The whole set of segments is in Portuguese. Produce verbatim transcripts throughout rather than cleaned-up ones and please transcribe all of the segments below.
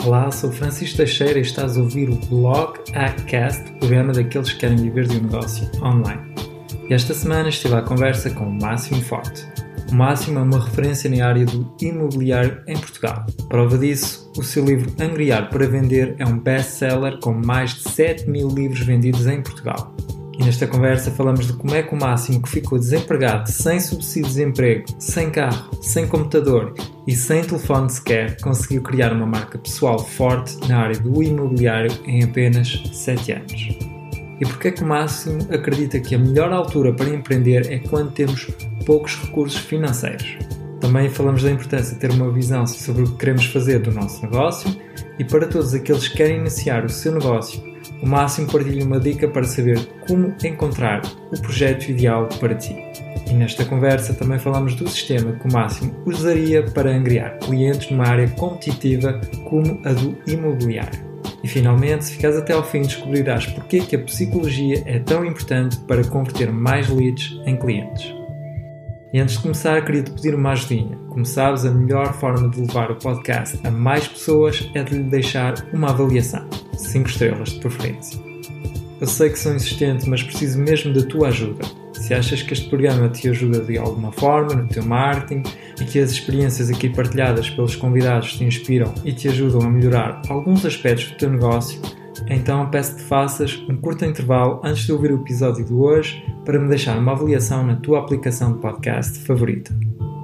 Olá, sou Francisco Teixeira e estás a ouvir o Blog Hackcast, o programa daqueles que querem viver de um negócio online. E esta semana estive à conversa com o Máximo Forte. O Máximo é uma referência na área do imobiliário em Portugal. Prova disso, o seu livro Angriar para Vender é um best-seller com mais de sete mil livros vendidos em Portugal. E nesta conversa falamos de como é que o Máximo, que ficou desempregado, sem subsídio de desemprego, sem carro, sem computador e sem telefone sequer, conseguiu criar uma marca pessoal forte na área do imobiliário em apenas sete anos. E porque é que o Máximo acredita que a melhor altura para empreender é quando temos poucos recursos financeiros. Também falamos da importância de ter uma visão sobre o que queremos fazer do nosso negócio e para todos aqueles que querem iniciar o seu negócio, o Máximo partilha uma dica para saber como encontrar o projeto ideal para ti. E nesta conversa também falamos do sistema que o Máximo usaria para angriar clientes numa área competitiva como a do imobiliário. E finalmente, se ficares até ao fim, descobrirás porque que a psicologia é tão importante para converter mais leads em clientes. E antes de começar, queria-te pedir uma ajudinha. Como sabes, a melhor forma de levar o podcast a mais pessoas é de lhe deixar uma avaliação. cinco estrelas de preferência. Eu sei que sou insistente, mas preciso mesmo da tua ajuda. Se achas que este programa te ajuda de alguma forma no teu marketing e que as experiências aqui partilhadas pelos convidados te inspiram e te ajudam a melhorar alguns aspectos do teu negócio, então peço que faças um curto intervalo antes de ouvir o episódio de hoje para me deixar uma avaliação na tua aplicação de podcast favorita.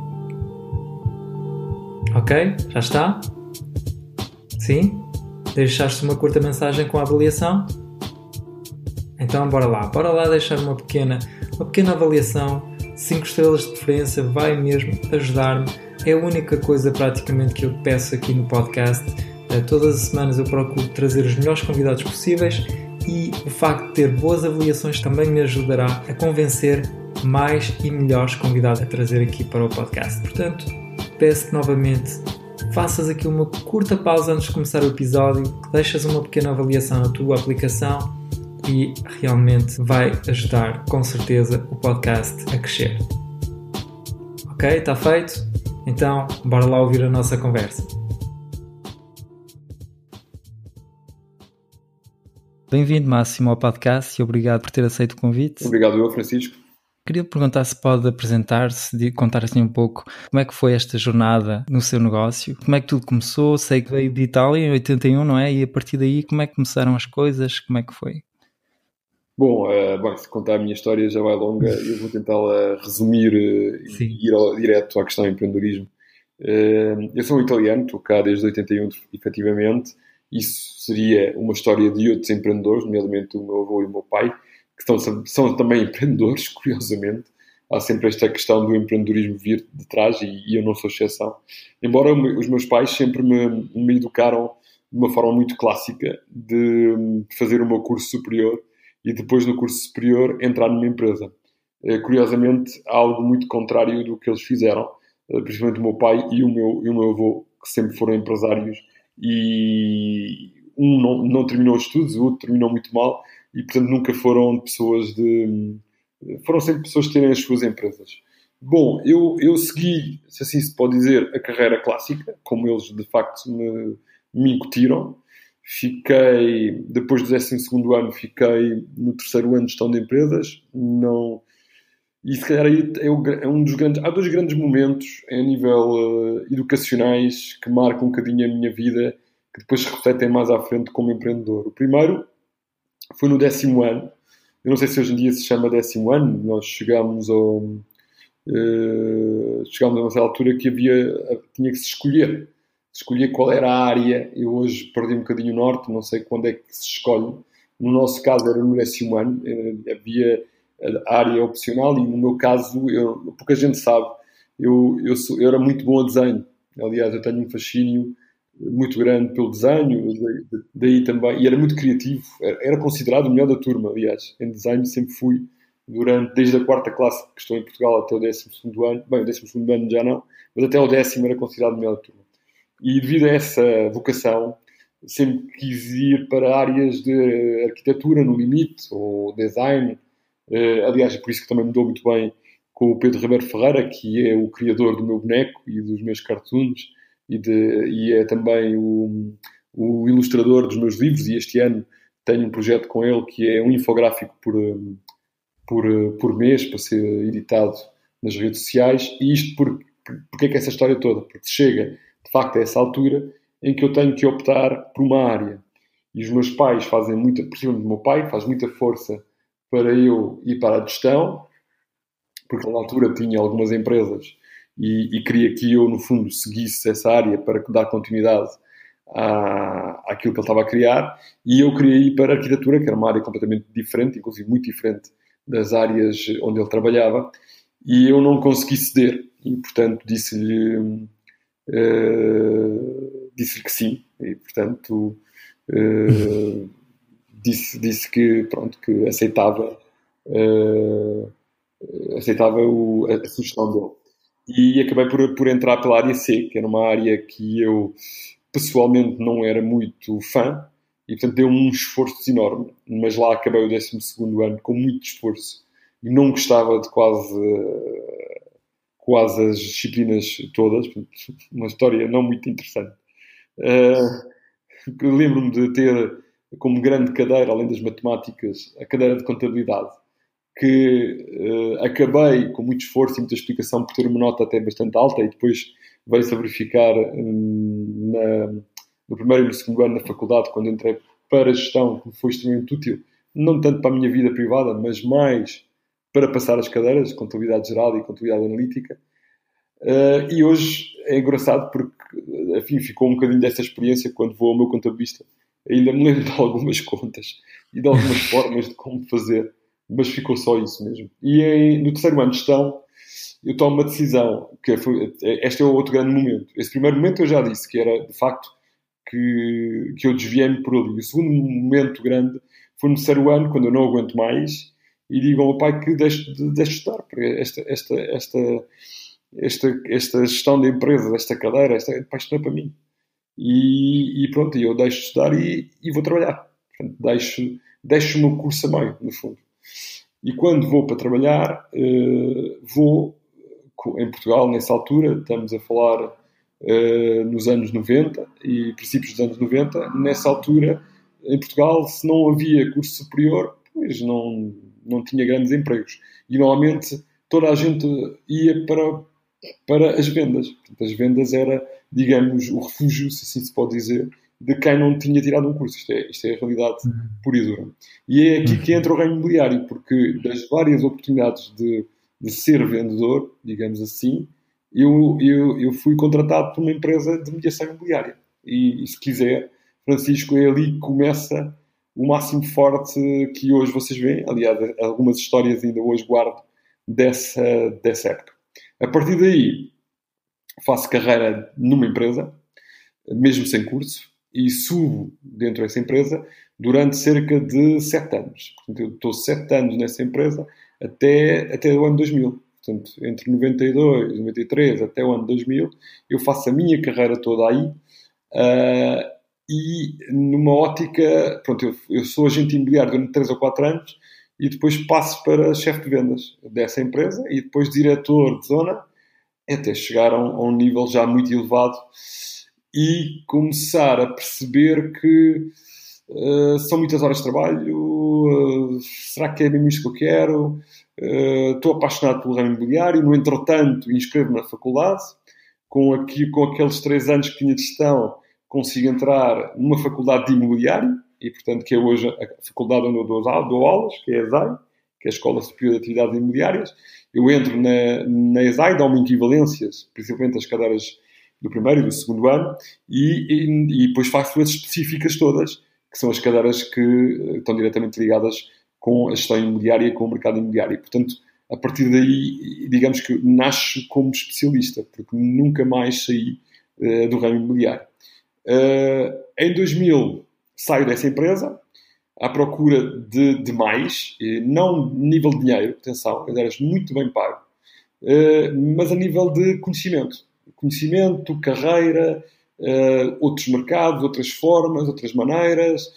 Ok? Já está? Sim? Deixaste uma curta mensagem com a avaliação? Então bora lá, bora lá deixar uma pequena, uma pequena avaliação. cinco estrelas de preferência vai mesmo ajudar-me. É a única coisa praticamente que eu te peço aqui no podcast. Todas as semanas eu procuro trazer os melhores convidados possíveis e o facto de ter boas avaliações também me ajudará a convencer mais e melhores convidados a trazer aqui para o podcast. Portanto, peço-te novamente, faças aqui uma curta pausa antes de começar o episódio, que deixas uma pequena avaliação na tua aplicação e realmente vai ajudar com certeza o podcast a crescer. Ok? Está feito? Então, bora lá ouvir a nossa conversa. Bem-vindo, Máximo, ao podcast e obrigado por ter aceito o convite. Obrigado eu, Francisco. Queria perguntar se pode apresentar-se, contar assim um pouco como é que foi esta jornada no seu negócio, como é que tudo começou. Sei que veio de Itália em oitenta e um, não é? E a partir daí, como é que começaram as coisas, como é que foi? Bom, uh, bom, se contar a minha história já vai longa, eu vou tentá-la resumir uh, e ir ao, direto à questão do empreendedorismo. Uh, eu sou um italiano, estou cá desde oitenta e um, efetivamente. Isso seria uma história de outros empreendedores, nomeadamente o meu avô e o meu pai, que são, são também empreendedores, curiosamente. Há sempre esta questão do empreendedorismo vir de trás e, e eu não sou exceção. Embora os meus pais sempre me, me educaram de uma forma muito clássica de fazer o meu curso superior e depois no curso superior entrar numa empresa. Curiosamente, há algo muito contrário do que eles fizeram, principalmente o meu pai e o meu, e o meu avô, que sempre foram empresários. E um não, não terminou os estudos, o outro terminou muito mal e, portanto, nunca foram pessoas de... Foram sempre pessoas que terem as suas empresas. Bom, eu, eu segui, se assim se pode dizer, a carreira clássica, como eles, de facto, me, me incutiram. Fiquei, depois do décimo segundo ano, fiquei no terceiro ano de gestão de empresas. Não... E, se calhar, aí é, o, é um dos grandes... Há dois grandes momentos, a nível uh, educacionais, que marcam um bocadinho a minha vida, que depois se refletem mais à frente como empreendedor. O primeiro foi no décimo ano. Eu não sei se hoje em dia se chama décimo ano. Nós chegámos ao... Uh, chegámos a uma altura que havia... Tinha que se escolher. Escolher qual era a área. Eu hoje perdi um bocadinho o norte. Não sei quando é que se escolhe. No nosso caso era no décimo ano. Uh, havia... a área opcional e no meu caso, eu, pouca gente sabe, eu, eu, sou, eu era muito bom a desenho. Aliás, eu tenho um fascínio muito grande pelo desenho, daí, daí também, e era muito criativo, era, era considerado o melhor da turma, aliás, em desenho sempre fui, durante, desde a quarta classe que estou em Portugal até o décimo segundo ano, bem, o décimo segundo ano já não, mas até o décimo era considerado o melhor da turma. E devido a essa vocação, sempre quis ir para áreas de arquitetura no limite, ou design. Uh, aliás, é por isso que também me dou muito bem com o Pedro Ribeiro Ferreira, que é o criador do meu boneco e dos meus cartoons, e, de, e é também o, o ilustrador dos meus livros, e este ano tenho um projeto com ele que é um infográfico por, por, por mês para ser editado nas redes sociais. E isto porque, porque é que essa história toda? Porque chega, de facto, a essa altura em que eu tenho que optar por uma área. E os meus pais fazem muita, principalmente o meu pai, faz muita força para eu ir para a gestão, porque na altura tinha algumas empresas e, e queria que eu, no fundo, seguisse essa área para dar continuidade à, àquilo que ele estava a criar. E eu queria ir para a arquitetura, que era uma área completamente diferente, inclusive muito diferente das áreas onde ele trabalhava, e eu não consegui ceder. E, portanto, disse-lhe, uh, disse-lhe que sim. E, portanto... Uh, disse, disse que, pronto, que aceitava uh, aceitava o, a, a sugestão dele, e acabei por, por entrar pela área C, que era uma área que eu pessoalmente não era muito fã, e portanto deu-me um esforço enorme, mas lá acabei o décimo segundo ano com muito esforço e não gostava de quase quase as disciplinas todas. Uma história não muito interessante. uh, Lembro-me de ter como grande cadeira, além das matemáticas, a cadeira de contabilidade, que uh, acabei com muito esforço e muita explicação por ter uma nota até bastante alta, e depois veio-se a verificar um, na, no primeiro e no segundo ano na faculdade, quando entrei para a gestão, que foi extremamente útil, não tanto para a minha vida privada, mas mais para passar as cadeiras de contabilidade geral e contabilidade analítica. Uh, e hoje é engraçado porque, enfim, ficou um bocadinho dessa experiência quando vou ao meu contabilista. Ainda me lembro de algumas contas e de algumas formas de como fazer, mas ficou só isso mesmo. E em, no terceiro ano de gestão, eu tomo uma decisão, que foi, este é o outro grande momento. Esse primeiro momento eu já disse que era, de facto, que, que eu desviei-me por ali. O segundo momento grande foi no terceiro ano, quando eu não aguento mais, e digo ao meu pai que deixe de, de estudar, porque esta... esta, esta Esta, esta gestão de empresas, esta cadeira, esta, pá, isto não é para mim. E, e pronto, eu deixo de estudar e, e vou trabalhar. Portanto, deixo, deixo o meu curso a meio, no fundo. E quando vou para trabalhar, uh, vou em Portugal, nessa altura, estamos a falar uh, nos anos noventa e princípios dos anos noventa, nessa altura, em Portugal, se não havia curso superior, pois não, não tinha grandes empregos. E normalmente toda a gente ia para para as vendas. Portanto, as vendas era, digamos, o refúgio, se assim se pode dizer, de quem não tinha tirado um curso. Isto é, isto é a realidade pura e dura. E é aqui que entra o ramo imobiliário, porque das várias oportunidades de, de ser vendedor, digamos assim, eu, eu, eu fui contratado por uma empresa de mediação imobiliária. E, e se quiser, Francisco, é ali que começa o máximo forte que hoje vocês veem. Aliás, algumas histórias ainda hoje guardo dessa, dessa época. A partir daí, faço carreira numa empresa, mesmo sem curso, e subo dentro dessa empresa durante cerca de sete anos. Portanto, eu estou sete anos nessa empresa até, até o ano dois mil. Portanto, entre noventa e dois e noventa e três até o ano dois mil, eu faço a minha carreira toda aí, uh, e numa ótica... Pronto, eu, eu sou agente imobiliário durante três ou quatro anos, e depois passo para chefe de vendas dessa empresa e depois diretor de zona, até chegar a um, a um nível já muito elevado e começar a perceber que uh, são muitas horas de trabalho, uh, será que é mesmo isto que eu quero? Uh, estou apaixonado pelo ramo imobiliário, no entretanto inscrevo-me na faculdade, com, aqui, com aqueles três anos que tinha de gestão, consigo entrar numa faculdade de imobiliário, e, portanto, que é hoje a faculdade onde eu dou, dou aulas, que é a E S A I, que é a Escola Superior de Atividades Imobiliárias. Eu entro na, na E S A I, dou-me equivalências, principalmente as cadeiras do primeiro e do segundo ano, e, e, e depois faço as específicas todas, que são as cadeiras que estão diretamente ligadas com a gestão imobiliária e com o mercado imobiliário. E, portanto, a partir daí, digamos que nasço como especialista, porque nunca mais saí uh, do ramo imobiliário. Uh, em dois mil... saio dessa empresa à procura de, de mais, não nível de dinheiro, atenção, eu era muito bem pago, mas a nível de conhecimento. Conhecimento, carreira, outros mercados, outras formas, outras maneiras,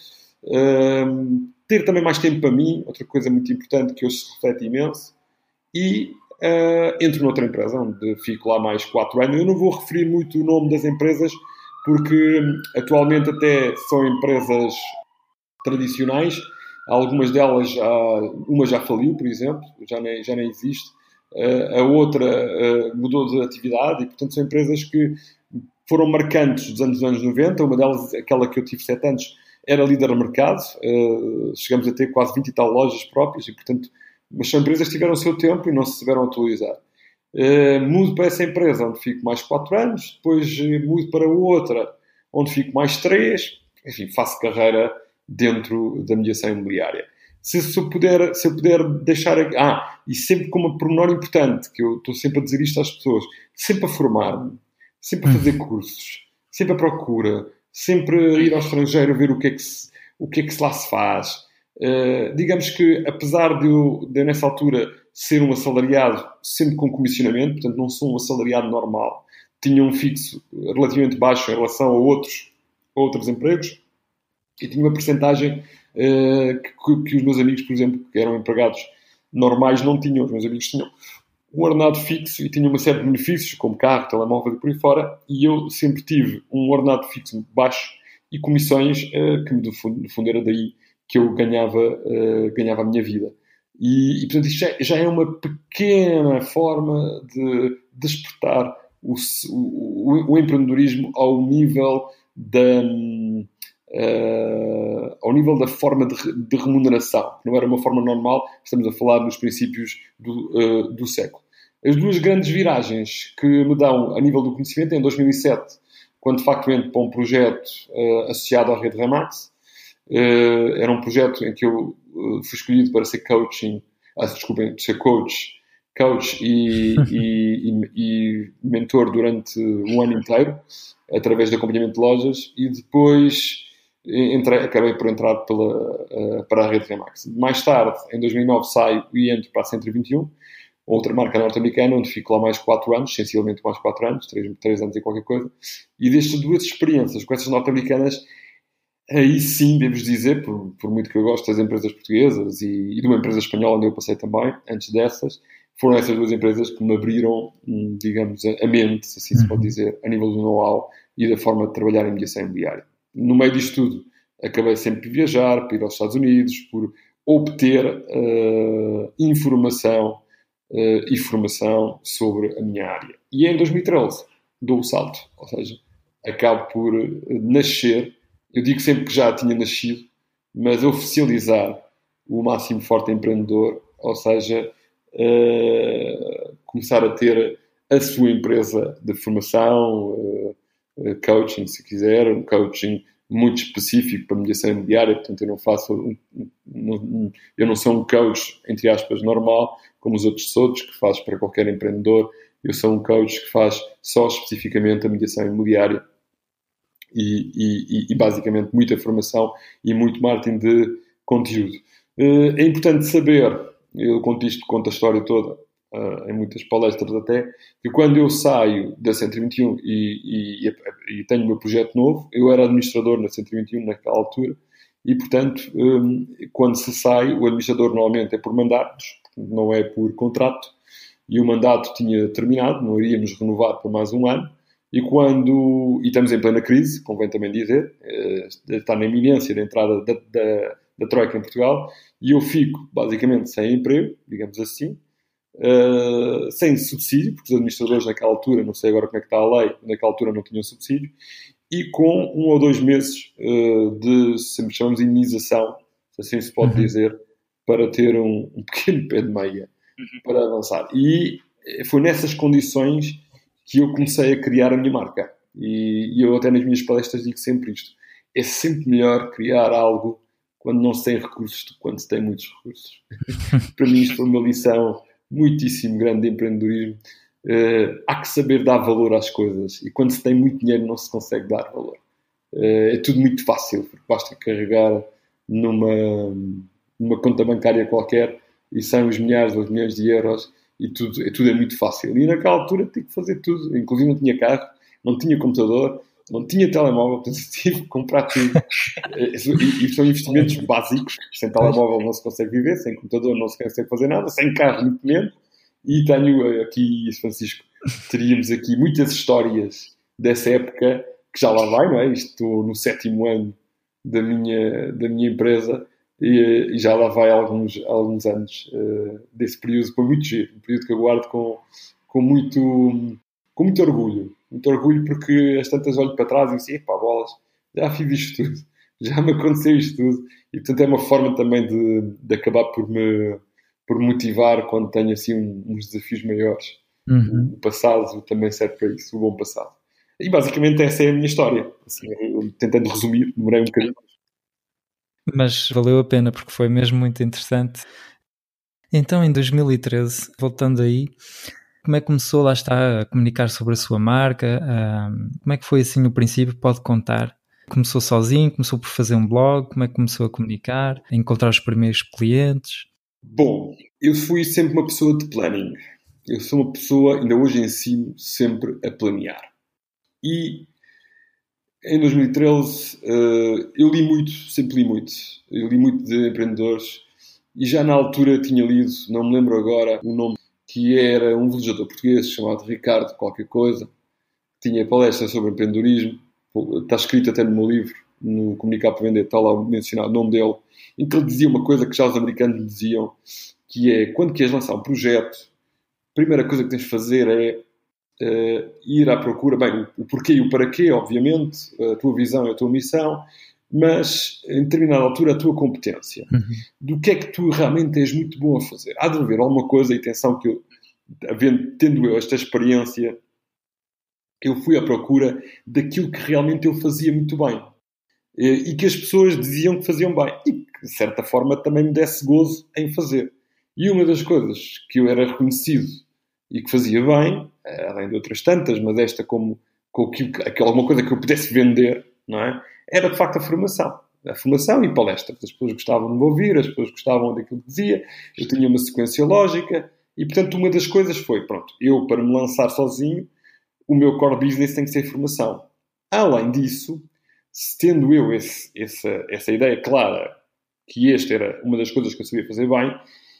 ter também mais tempo para mim, outra coisa muito importante que hoje se reflete imenso, e entro noutra empresa, onde fico lá mais quatro anos. Eu não vou referir muito o nome das empresas, porque atualmente até são empresas tradicionais, algumas delas, já, uma já faliu, por exemplo, já nem, já nem existe, a outra mudou de atividade e, portanto, são empresas que foram marcantes dos anos, dos anos noventa. Uma delas, aquela que eu tive sete anos, era líder de mercado. Chegamos a ter quase vinte e tal lojas próprias e, portanto, mas são empresas que tiveram o seu tempo e não se souberam atualizar. Mudo para essa empresa, onde fico mais quatro anos, depois mudo para outra, onde fico mais três. Enfim, faço carreira dentro da mediação imobiliária. Se, se, eu puder, se eu puder deixar... Ah, e sempre com uma pormenor importante, que eu estou sempre a dizer isto às pessoas, sempre a formar-me, sempre a fazer cursos, sempre a procura, sempre a ir ao estrangeiro a ver o que é que se, o que é que se lá se faz. Uh, digamos que, apesar de eu, de eu, nessa altura, ser um assalariado sempre com comissionamento, portanto não sou um assalariado normal, tinha um fixo relativamente baixo em relação a outros, a outros empregos, e tinha uma percentagem uh, que, que os meus amigos, por exemplo, que eram empregados normais, não tinham. Os meus amigos tinham um ordenado fixo e tinham uma série de benefícios, como carro, telemóvel e por aí fora, e eu sempre tive um ordenado fixo baixo e comissões uh, que, no fundo, no fundo, era daí que eu ganhava, uh, ganhava a minha vida. E, e portanto, isto já, já é uma pequena forma de despertar o, o, o empreendedorismo ao nível da... Uh, ao nível da forma de, de remuneração. Não era uma forma normal, estamos a falar nos princípios do, uh, do século. As duas grandes viragens que me dão a nível do conhecimento é em dois mil e sete, quando de facto entro para um projeto uh, associado à rede Remax. Uh, era um projeto em que eu uh, fui escolhido para ser coaching, ah, desculpem, ser coach, coach e, e, e, e mentor durante um ano inteiro, através de acompanhamento de lojas, e depois entrei, acabei por entrar pela, uh, para a rede Remax. Mais tarde, em dois mil e nove, saio e entro para a Centro vinte e um, outra marca norte-americana, onde fico lá mais quatro anos, essencialmente mais quatro anos, três anos e qualquer coisa. E destas duas experiências com essas norte-americanas, aí sim, devo dizer, por, por muito que eu gosto das empresas portuguesas e, e de uma empresa espanhola onde eu passei também, antes dessas, foram essas duas empresas que me abriram, digamos, a mente, se assim se pode dizer, a nível do know-how e da forma de trabalhar em mediação imobiliária. No meio disto tudo, acabei sempre por viajar, por ir aos Estados Unidos, por obter uh, informação uh, e formação sobre a minha área. E em dois mil e treze dou o salto, ou seja, acabo por uh, nascer, eu digo sempre que já tinha nascido, mas oficializar o Máximo Forte Empreendedor, ou seja, uh, começar a ter a sua empresa de formação, uh, coaching, se quiser, um coaching muito específico para mediação imobiliária. Portanto, eu não faço um, um, eu não sou um coach, entre aspas, normal, como os outros todos, que faz para qualquer empreendedor. Eu sou um coach que faz só especificamente a mediação imobiliária e, e, e basicamente muita formação e muito marketing de conteúdo. É importante saber, eu conto isto, conto a história toda, Uh, em muitas palestras até, que quando eu saio da Centro vinte e um e, e, e tenho o meu projeto novo, eu era administrador na Centro vinte e um naquela altura, e portanto, um, quando se sai, o administrador normalmente é por mandatos, não é por contrato, e o mandato tinha terminado, não iríamos renovar por mais um ano, e quando, e estamos em plena crise, convém também dizer, uh, está na iminência da entrada da, da, da Troika em Portugal, e eu fico basicamente sem emprego, digamos assim, Uh, sem subsídio, porque os administradores naquela altura, não sei agora como é que está a lei, naquela altura não tinham subsídio, e com um ou dois meses uh, de, sempre chamamos de indenização, se assim se pode uhum. dizer, para ter um, um pequeno pé de meia uhum. para avançar. E foi nessas condições que eu comecei a criar a minha marca. E, e eu até nas minhas palestras digo sempre isto: é sempre melhor criar algo quando não se tem recursos do que quando se tem muitos recursos. Para mim isto foi uma lição muitíssimo grande de empreendedorismo. Uh, há que saber dar valor às coisas, e quando se tem muito dinheiro não se consegue dar valor. Uh, é tudo muito fácil, porque basta carregar numa, numa conta bancária qualquer e são os milhares ou os milhões de euros, e tudo é, tudo é muito fácil. E naquela altura tinha que fazer tudo, inclusive não tinha carro, não tinha computador, não tinha telemóvel, portanto tive que comprar tudo. e, e são investimentos básicos. Sem telemóvel não se consegue viver, sem computador não se consegue fazer nada, sem carro muito menos. E tenho aqui, Francisco, teríamos aqui muitas histórias dessa época que já lá vai, não é? Estou no sétimo ano da minha, da minha empresa e, e já lá vai alguns, alguns anos uh, desse período. Foi muito giro, um período que eu guardo com, com, muito, com muito orgulho. Muito orgulho porque às tantas olho para trás e digo assim, epá, bolas, já fiz isto tudo, já me aconteceu isto tudo. E portanto é uma forma também de, de acabar por me, por me motivar quando tenho assim um, uns desafios maiores. Uhum. O passado também serve para isso, o bom passado. E basicamente essa é a minha história. Assim, eu, tentando resumir, demorei um bocadinho. Mas valeu a pena porque foi mesmo muito interessante. Então em dois mil e treze, voltando aí, como é que começou, lá está, a comunicar sobre a sua marca? Um, como é que foi assim no princípio? Pode contar? Começou sozinho? Começou por fazer um blog? Como é que começou a comunicar? A encontrar os primeiros clientes? Bom, eu fui sempre uma pessoa de planning. Eu sou uma pessoa, ainda hoje ensino sempre a planear. E em dois mil e treze uh, eu li muito, sempre li muito. Eu li muito de empreendedores e já na altura tinha lido, não me lembro agora o nome, que era um velejador português chamado Ricardo qualquer coisa. Tinha palestras sobre empreendedorismo. Está escrito até no meu livro, no Comunicar para Vender, está lá mencionado o nome dele. Em que ele dizia uma coisa que já os americanos diziam, que é, quando queres lançar um projeto, a primeira coisa que tens de fazer é uh, ir à procura, bem, o porquê e o para quê, obviamente, a tua visão e a tua missão, mas, em determinada altura, a tua competência. Uhum. Do que é que tu realmente és muito bom a fazer. Há de haver alguma coisa, e atenção que eu, havendo, tendo eu esta experiência, eu fui à procura daquilo que realmente eu fazia muito bem. E que as pessoas diziam que faziam bem. E que, de certa forma, também me desse gozo em fazer. E uma das coisas que eu era reconhecido e que fazia bem, além de outras tantas, mas esta como, como alguma coisa que eu pudesse vender, não é? Era de facto a formação. A formação e palestras. As pessoas gostavam de me ouvir, as pessoas gostavam daquilo que dizia, eu tinha uma sequência lógica e, portanto, uma das coisas foi, pronto, eu para me lançar sozinho, o meu core business tem que ser formação. Além disso, tendo eu esse, essa, essa ideia clara que esta era uma das coisas que eu sabia fazer bem,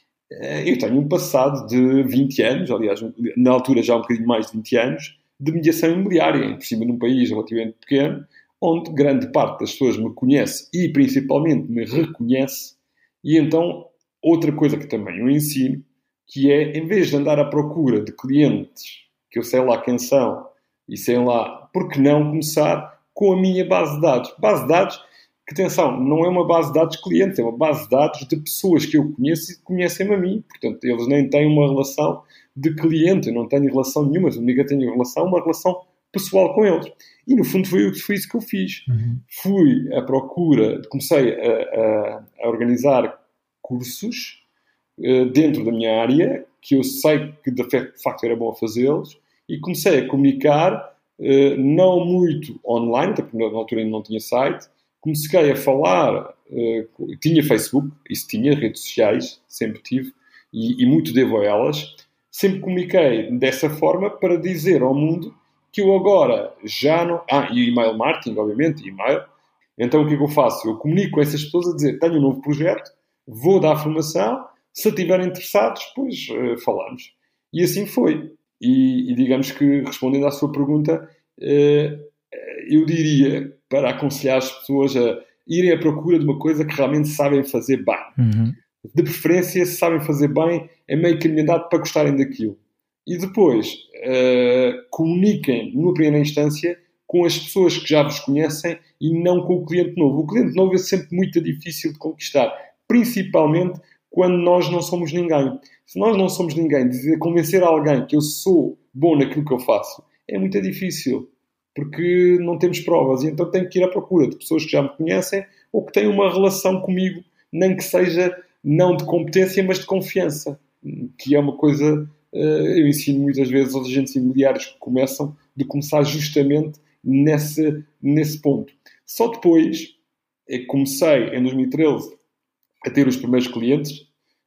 eu tenho um passado de vinte anos, aliás, na altura já um bocadinho mais de vinte anos, de mediação imobiliária, por cima de um país relativamente pequeno, onde grande parte das pessoas me conhece e principalmente me reconhece. E então, outra coisa que também eu ensino, que é, em vez de andar à procura de clientes, que eu sei lá quem são, e sei lá, por que não começar com a minha base de dados? Base de dados que, atenção, não é uma base de dados de clientes, é uma base de dados de pessoas que eu conheço e que conhecem-me a mim. Portanto, eles nem têm uma relação de cliente, eu não tenho relação nenhuma, a única que tenho relação, uma relação pessoal com eles. E, no fundo, foi, foi isso que eu fiz. Uhum. Fui à procura, comecei a, a, a organizar cursos uh, dentro da minha área, que eu sei que, de facto, era bom fazê-los, e comecei a comunicar, uh, não muito online, até porque na altura ainda não tinha site. Comecei a falar, uh, tinha Facebook, isso tinha, redes sociais, sempre tive, e, e muito devo a elas. Sempre comuniquei dessa forma para dizer ao mundo que eu agora já não... Ah, e e-mail marketing, obviamente, e-mail. Então o que é que eu faço? Eu comunico com essas pessoas a dizer, tenho um novo projeto, vou dar formação, se estiverem interessados, depois uh, falamos. E assim foi. E, e digamos que, respondendo à sua pergunta, uh, eu diria, para aconselhar as pessoas a irem à procura de uma coisa que realmente sabem fazer bem. Uhum. De preferência, se sabem fazer bem, é meio caminho andado para gostarem daquilo. E depois, uh, comuniquem, numa primeira instância, com as pessoas que já vos conhecem e não com o cliente novo. O cliente novo é sempre muito difícil de conquistar, principalmente quando nós não somos ninguém. Se nós não somos ninguém, dizer, convencer alguém que eu sou bom naquilo que eu faço, é muito difícil, porque não temos provas. E então tenho que ir à procura de pessoas que já me conhecem ou que têm uma relação comigo, nem que seja não de competência, mas de confiança, que é uma coisa... eu ensino muitas vezes aos agentes imobiliários que começam, de começar justamente nesse, nesse ponto. Só depois, é que comecei, em dois mil e treze, a ter os primeiros clientes,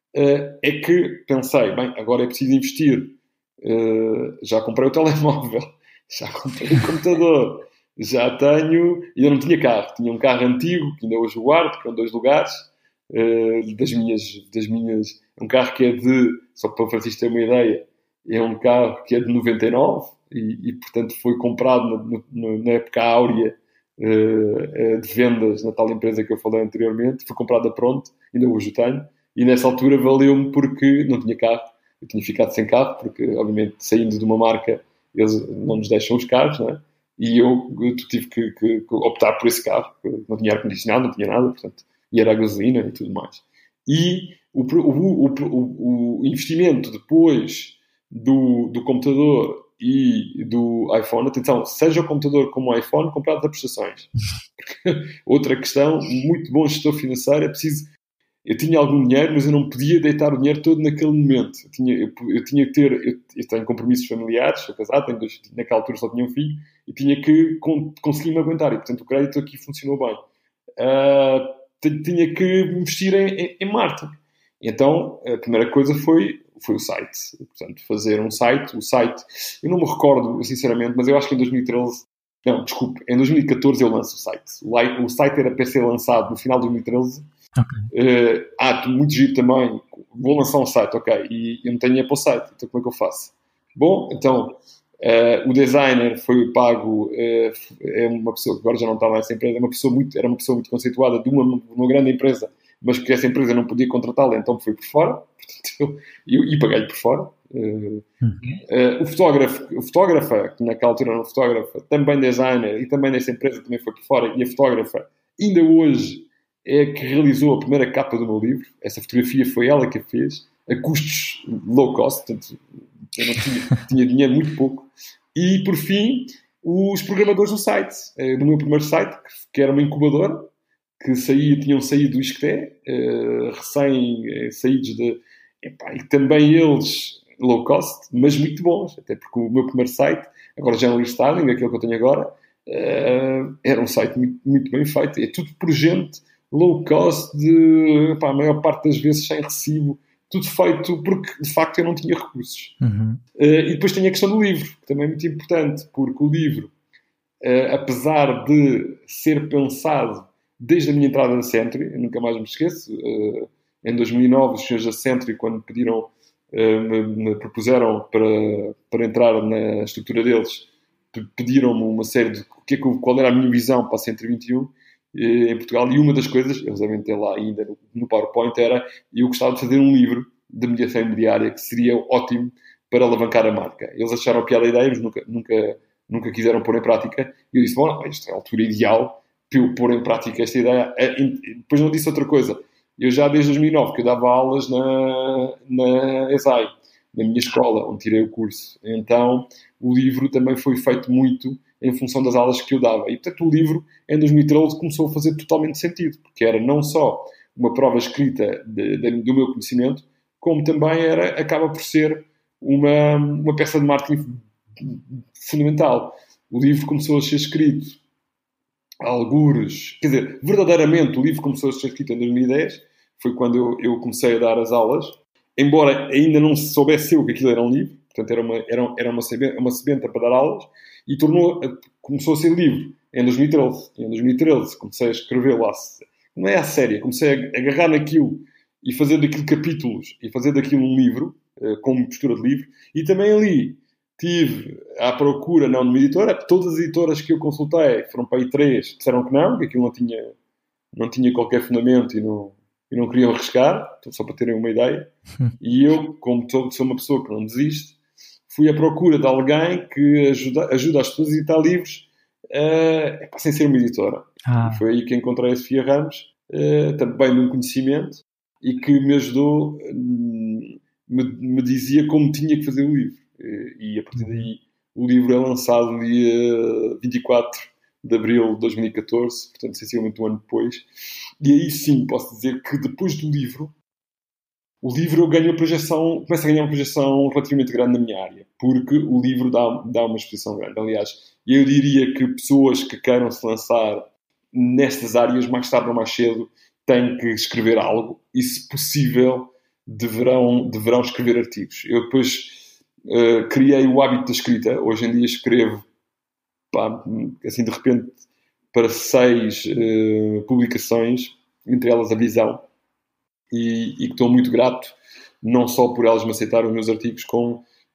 é que pensei, bem, agora é preciso investir. Já comprei o telemóvel, já comprei o computador, já tenho... Ainda não tinha carro, tinha um carro antigo, que ainda hoje guardo, que é em dois lugares, das minhas... Das minhas um carro que é de... Só para o Francisco ter uma ideia, é um carro que é de noventa e nove, e, e portanto foi comprado na, na, na época áurea uh, de vendas na tal empresa que eu falei anteriormente, foi comprado a pronto, ainda hoje o tenho, e nessa altura valeu-me porque não tinha carro, eu tinha ficado sem carro, porque obviamente saindo de uma marca eles não nos deixam os carros, não é? E eu, eu tive que, que, que optar por esse carro, não tinha ar-condicionado, não tinha nada, portanto, e era a gasolina e tudo mais. E o, o, o, o investimento depois do, do computador e do iPhone, atenção, seja o computador como o iPhone, comprados a prestações. Outra questão, muito bom gestor financeiro, é preciso... Eu tinha algum dinheiro, mas eu não podia deitar o dinheiro todo naquele momento. Eu tinha, eu, eu tinha que ter... Eu, eu tenho compromissos familiares, sou casado, tenho dois, naquela altura só tinha um filho, e tinha que con, conseguir me aguentar. E, portanto, o crédito aqui funcionou bem. Uh, tinha que investir em, em, em marketing. Então, a primeira coisa foi, foi o site. Portanto, fazer um site. O site, eu não me recordo, sinceramente, mas eu acho que em dois mil e treze... Não, desculpe, em dois mil e catorze eu lanço o site. O, o site era para ser lançado no final de dois mil e treze. Okay. Uh, ah, muito giro também. Vou lançar um site, ok. E eu não tenho dinheiro para o site, então como é que eu faço? Bom, então, uh, o designer foi pago, uh, é uma pessoa que agora já não está lá nessa empresa, é uma pessoa muito, era uma pessoa muito conceituada de uma, uma grande empresa, mas que essa empresa não podia contratá-la, então foi por fora. Portanto, eu, e paguei-lhe por fora. Uh, uhum. uh, o fotógrafo, o fotógrafa, que naquela altura era um fotógrafa, também designer, e também nessa empresa também foi por fora, e a fotógrafa, ainda hoje, é que realizou a primeira capa do meu livro. Essa fotografia foi ela que a fez, a custos low cost, portanto, eu não tinha, tinha dinheiro muito pouco. E, por fim, os programadores do site, do meu primeiro site, que era uma incubadora, que saía, tinham saído do Isqueté, recém-saídos de... Epá, e também eles, low cost, mas muito bons, até porque o meu primeiro site, agora já é um restyling, aquele que eu tenho agora, era um site muito, muito bem feito. É tudo por gente low cost, de, pá, a maior parte das vezes sem recibo, tudo feito porque, de facto, eu não tinha recursos. Uhum. Uh, e depois tem a questão do livro, que também é muito importante, porque o livro, uh, apesar de ser pensado desde a minha entrada na Century, eu nunca mais me esqueço, uh, em dois mil e nove, os senhores da Century, quando pediram, uh, me, me propuseram para, para entrar na estrutura deles, pediram-me uma série de que, qual era a minha visão para a Century vinte e um, em Portugal, e uma das coisas, eles devem ter lá ainda no, no PowerPoint, era eu gostava de fazer um livro de mediação imobiliária que seria ótimo para alavancar a marca. Eles acharam piada a ideia, mas nunca, nunca, nunca quiseram pôr em prática. E eu disse, bom, isto é a altura ideal para eu pôr em prática esta ideia. E depois não disse outra coisa. Eu já desde dois mil e nove que eu dava aulas na, na E S A I, na minha escola, onde tirei o curso. Então, o livro também foi feito muito em função das aulas que eu dava. E, portanto, o livro, em dois mil e treze, começou a fazer totalmente sentido, porque era não só uma prova escrita de, de, do meu conhecimento, como também era, acaba por ser uma, uma peça de marketing fundamental. O livro começou a ser escrito a algures, quer dizer, verdadeiramente o livro começou a ser escrito em dois mil e dez, foi quando eu, eu comecei a dar as aulas, embora ainda não soubesse eu que aquilo era um livro, portanto era uma, era, era uma, sebenta, uma sebenta para dar aulas, e tornou, começou a ser livro em dois mil e treze. Em dois mil e treze comecei a escrever lá, não é a série, comecei a agarrar naquilo e fazer daquilo capítulos e fazer daquilo um livro, como postura de livro, e também ali tive à procura, não de uma editora, todas as editoras que eu consultei, foram para aí três, disseram que não, que aquilo não tinha, não tinha qualquer fundamento e não, e não queriam arriscar, só para terem uma ideia, e eu, como sou uma pessoa que não desiste, fui à procura de alguém que ajuda, ajuda as pessoas a editar livros uh, sem ser uma editora. Ah. E foi aí que encontrei a Sofia Ramos, uh, também de um conhecimento, e que me ajudou, um, me, me dizia como tinha que fazer o livro. Uh, e a partir daí o livro é lançado no dia vinte e quatro de abril de dois mil e catorze, portanto, sensivelmente um ano depois. E aí sim, posso dizer que depois do livro, o livro eu ganho a projeção, começo a ganhar uma projeção relativamente grande na minha área, porque o livro dá, dá uma exposição grande. Aliás, eu diria que pessoas que queiram se lançar nestas áreas, mais tarde ou mais cedo, têm que escrever algo e, se possível, deverão, deverão escrever artigos. Eu depois uh, criei o hábito da escrita. Hoje em dia escrevo, pá, assim de repente, para seis uh, publicações, entre elas a Visão. E, e que estou muito grato, não só por elas me aceitarem os meus artigos, como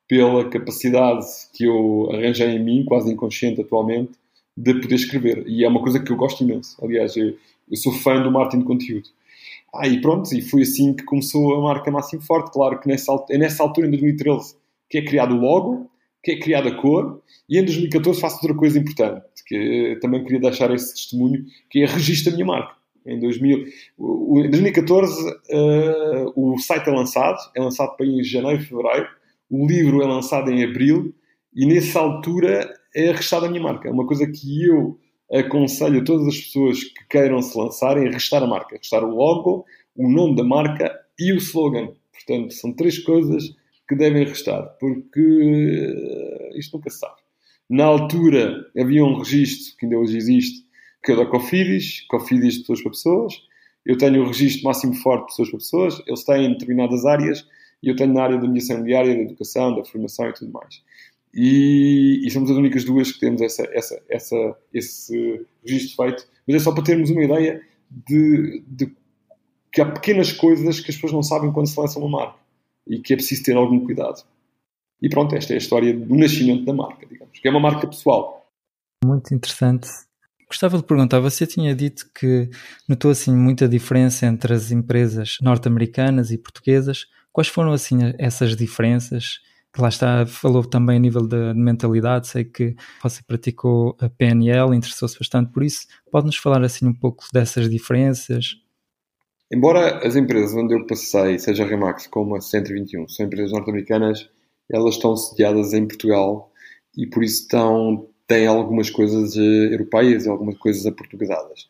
pela capacidade que eu arranjei em mim, quase inconsciente atualmente, de poder escrever. E é uma coisa que eu gosto imenso. Aliás, eu, eu sou fã do marketing de conteúdo. Ah, e pronto, e foi assim que começou a marca Máximo Forte. Claro que nessa, é nessa altura, em dois mil e treze, que é criado o logo, que é criada a cor, e em dois mil e catorze faço outra coisa importante, que também queria deixar esse testemunho, que é registro da minha marca. Em, dois mil, em dois mil e catorze uh, o site é lançado, é lançado para em janeiro, fevereiro, o livro é lançado em abril, e nessa altura é registada a minha marca. É uma coisa que eu aconselho a todas as pessoas que queiram se lançarem a registrar a marca. Registrar o logo, o nome da marca e o slogan. Portanto, são três coisas que devem restar, porque isto nunca se sabe. Na altura havia um registro, que ainda hoje existe, que é o da Cofidis, Cofidis de pessoas para pessoas. Eu tenho o registro Máximo Forte de pessoas para pessoas. Eles têm em determinadas áreas, e eu tenho na área da mediação diária, da educação, da formação e tudo mais. E, e somos as únicas duas que temos essa, essa, essa, esse registro feito. Mas é só para termos uma ideia de, de que há pequenas coisas que as pessoas não sabem quando se lança uma marca. E que é preciso ter algum cuidado. E pronto, esta é a história do nascimento da marca, digamos, que é uma marca pessoal. Muito interessante. Gostava de perguntar, você tinha dito que notou assim muita diferença entre as empresas norte-americanas e portuguesas. Quais foram assim essas diferenças? Que lá está, falou também a nível da mentalidade, sei que você praticou a P N L, interessou-se bastante por isso. Pode-nos falar assim um pouco dessas diferenças? Embora as empresas onde eu passei, seja a Remax como a cento e vinte e um, são empresas norte-americanas, elas estão sediadas em Portugal e por isso estão, têm algumas coisas uh, europeias e algumas coisas aportuguesadas,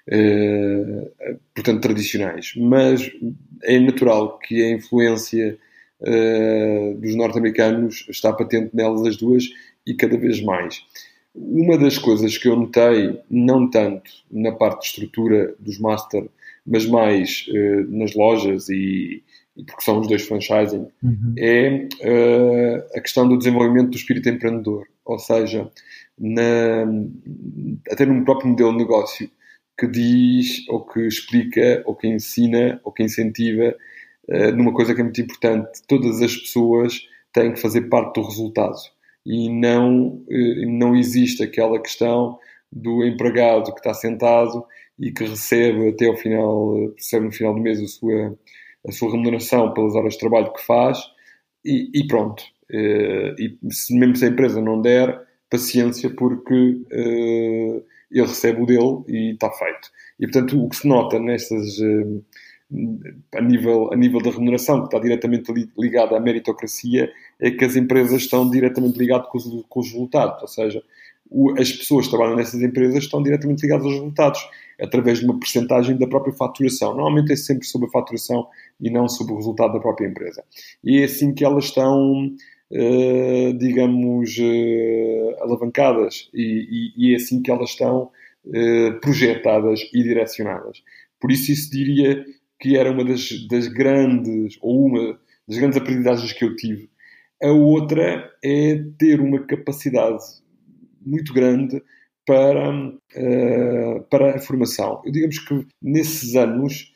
uh, portanto tradicionais. Mas é natural que a influência uh, dos norte-americanos está patente nelas as duas e cada vez mais. Uma das coisas que eu notei, não tanto na parte de estrutura dos master, mas mais uh, nas lojas e, e porque são os dois franchising, uhum. é uh, a questão do desenvolvimento do espírito empreendedor. Ou seja, na, até no próprio modelo de negócio que diz, ou que explica, ou que ensina, ou que incentiva uh, numa coisa que é muito importante. Todas as pessoas têm que fazer parte do resultado. E não, uh, não existe aquela questão do empregado que está sentado e que recebe até ao final, recebe no final do mês a sua, a sua remuneração pelas horas de trabalho que faz e, e pronto. E se, mesmo se a empresa não der, paciência, porque uh, ele recebe o dele e está feito. E portanto o que se nota nestas, uh, a, nível, a nível da remuneração, que está diretamente ligada à meritocracia, é que as empresas estão diretamente ligadas com os, com os resultados. Ou seja, o, as pessoas que trabalham nessas empresas estão diretamente ligadas aos resultados, através de uma percentagem da própria faturação. Normalmente é sempre sobre a faturação e não sobre o resultado da própria empresa. E é assim que elas estão, uh, digamos, uh, alavancadas e, e, e é assim que elas estão uh, projetadas e direcionadas. Por isso, isso diria que era uma das, das grandes, ou uma das grandes aprendizagens que eu tive. A outra é ter uma capacidade muito grande para, uh, para a formação. Eu digamos que nesses anos,